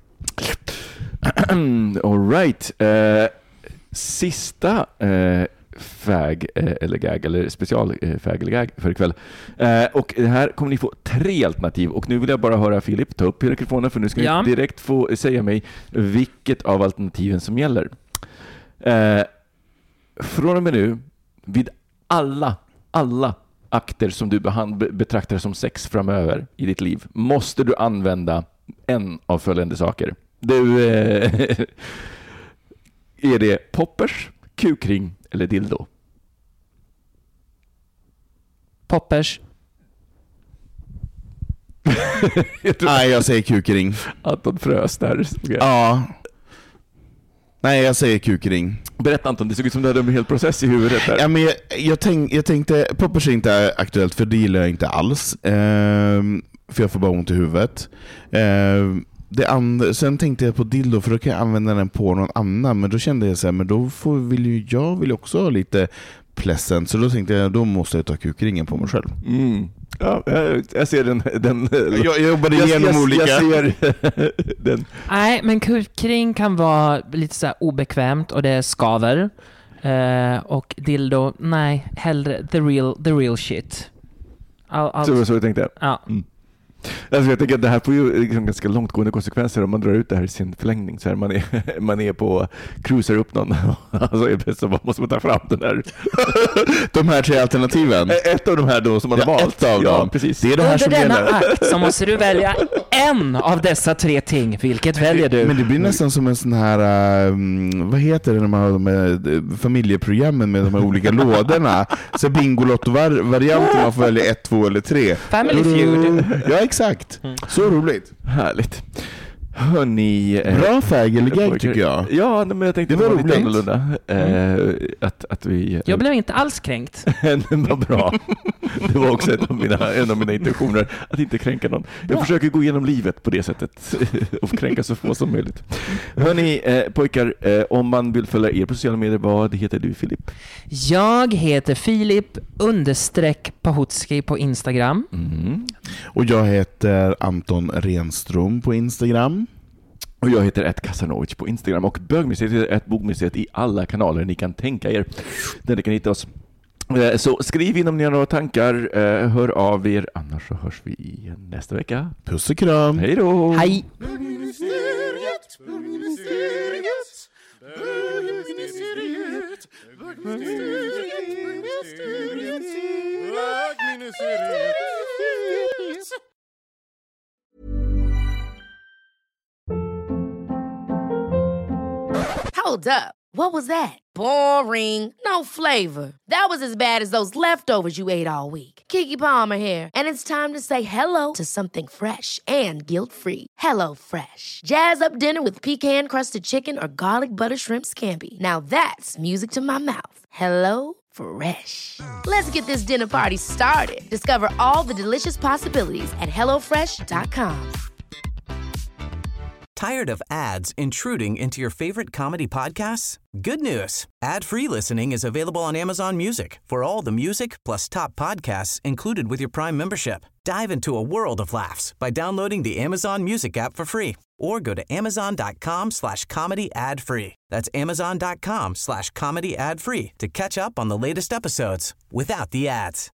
All right. Sista fag eller gag eller special fag eller gag för ikväll. Och här kommer ni få 3 alternativ, och nu vill jag bara höra Filip ta upp mikrofonen, för nu ska ni direkt få säga mig vilket av alternativen som gäller. Från och med nu, vid alla akter som du betraktar som sex framöver i ditt liv, måste du använda en av följande saker. Är det poppers, kukring eller dildo? Poppers. Nej, jag säger kukring. Anton frös där. Ja. Nej, jag säger kukring. Berätta Anton, det såg ut som du hade en hel process i huvudet här. Ja, men jag tänkte, poppers är inte aktuellt för det gillar jag inte alls. För jag får bara ont i huvudet. Sen tänkte jag på dildo, för då kan jag använda den på någon annan. Men då kände jag så här, men då vill jag också ha lite pleasant. Så då tänkte jag, då måste jag ta kukringen på mig själv. Ja, jag ser den jag jobbade igenom olika. Jag ser den. Nej, men kukring kan vara lite så här obekvämt och det skaver. Och dildo, nej, hellre the real shit. Så jag tänkte. Ja. Alltså jag tänker att det här får ju liksom ganska långtgående konsekvenser om man drar ut det här i sin förlängning. Så här, man är på cruiser upp någon. Alltså så måste man ta fram den där. De här 3 alternativen. Ett av de här då som man har valt. Ett av dem. Precis. Det är det här under som denna gäller. akt så måste du välja en av dessa 3 ting. Vilket väljer du? Men det blir nästan som en sån här, vad heter det när man har de här familjeprogrammen med de här olika lådorna. Så Bingolotto-varianten, man får välja 1, 2 eller 3. Family Feud. Ja, exakt. Så roligt. Härligt. Hörni, bra fägeligag tycker jag. Ja, men jag tänkte det var lite annorlunda. Att vi... Jag blev inte alls kränkt. Vad bra. Det var också en av mina intentioner att inte kränka någon. Jag försöker gå igenom livet på det sättet och kränka så få som möjligt. Hörni, pojkar, om man vill följa er på sociala medier, vad heter du, Filip? Jag heter Filip _Pahutski på Instagram. Och jag heter Anton Renström på Instagram. Och jag heter @Kasanovic på Instagram. Och Bögmuseet heter @Bogmuseet i alla kanaler ni kan tänka er. Där ni kan hitta oss. Så skriv in om ni har några tankar. Hör av er. Annars så hörs vi nästa vecka. Puss och kram. Hej då. Hej. Hold up. What was that? Boring. No flavor. That was as bad as those leftovers you ate all week. Keke Palmer here, and it's time to say hello to something fresh and guilt-free. Hello Fresh. Jazz up dinner with pecan-crusted chicken or garlic butter shrimp scampi. Now that's music to my mouth. Hello Fresh. Let's get this dinner party started. Discover all the delicious possibilities at hellofresh.com. Tired of ads intruding into your favorite comedy podcasts? Good news. Ad-free listening is available on Amazon Music for all the music plus top podcasts included with your Prime membership. Dive into a world of laughs by downloading the Amazon Music app for free or go to amazon.com/comedy ad-free. That's amazon.com/comedy ad-free to catch up on the latest episodes without the ads.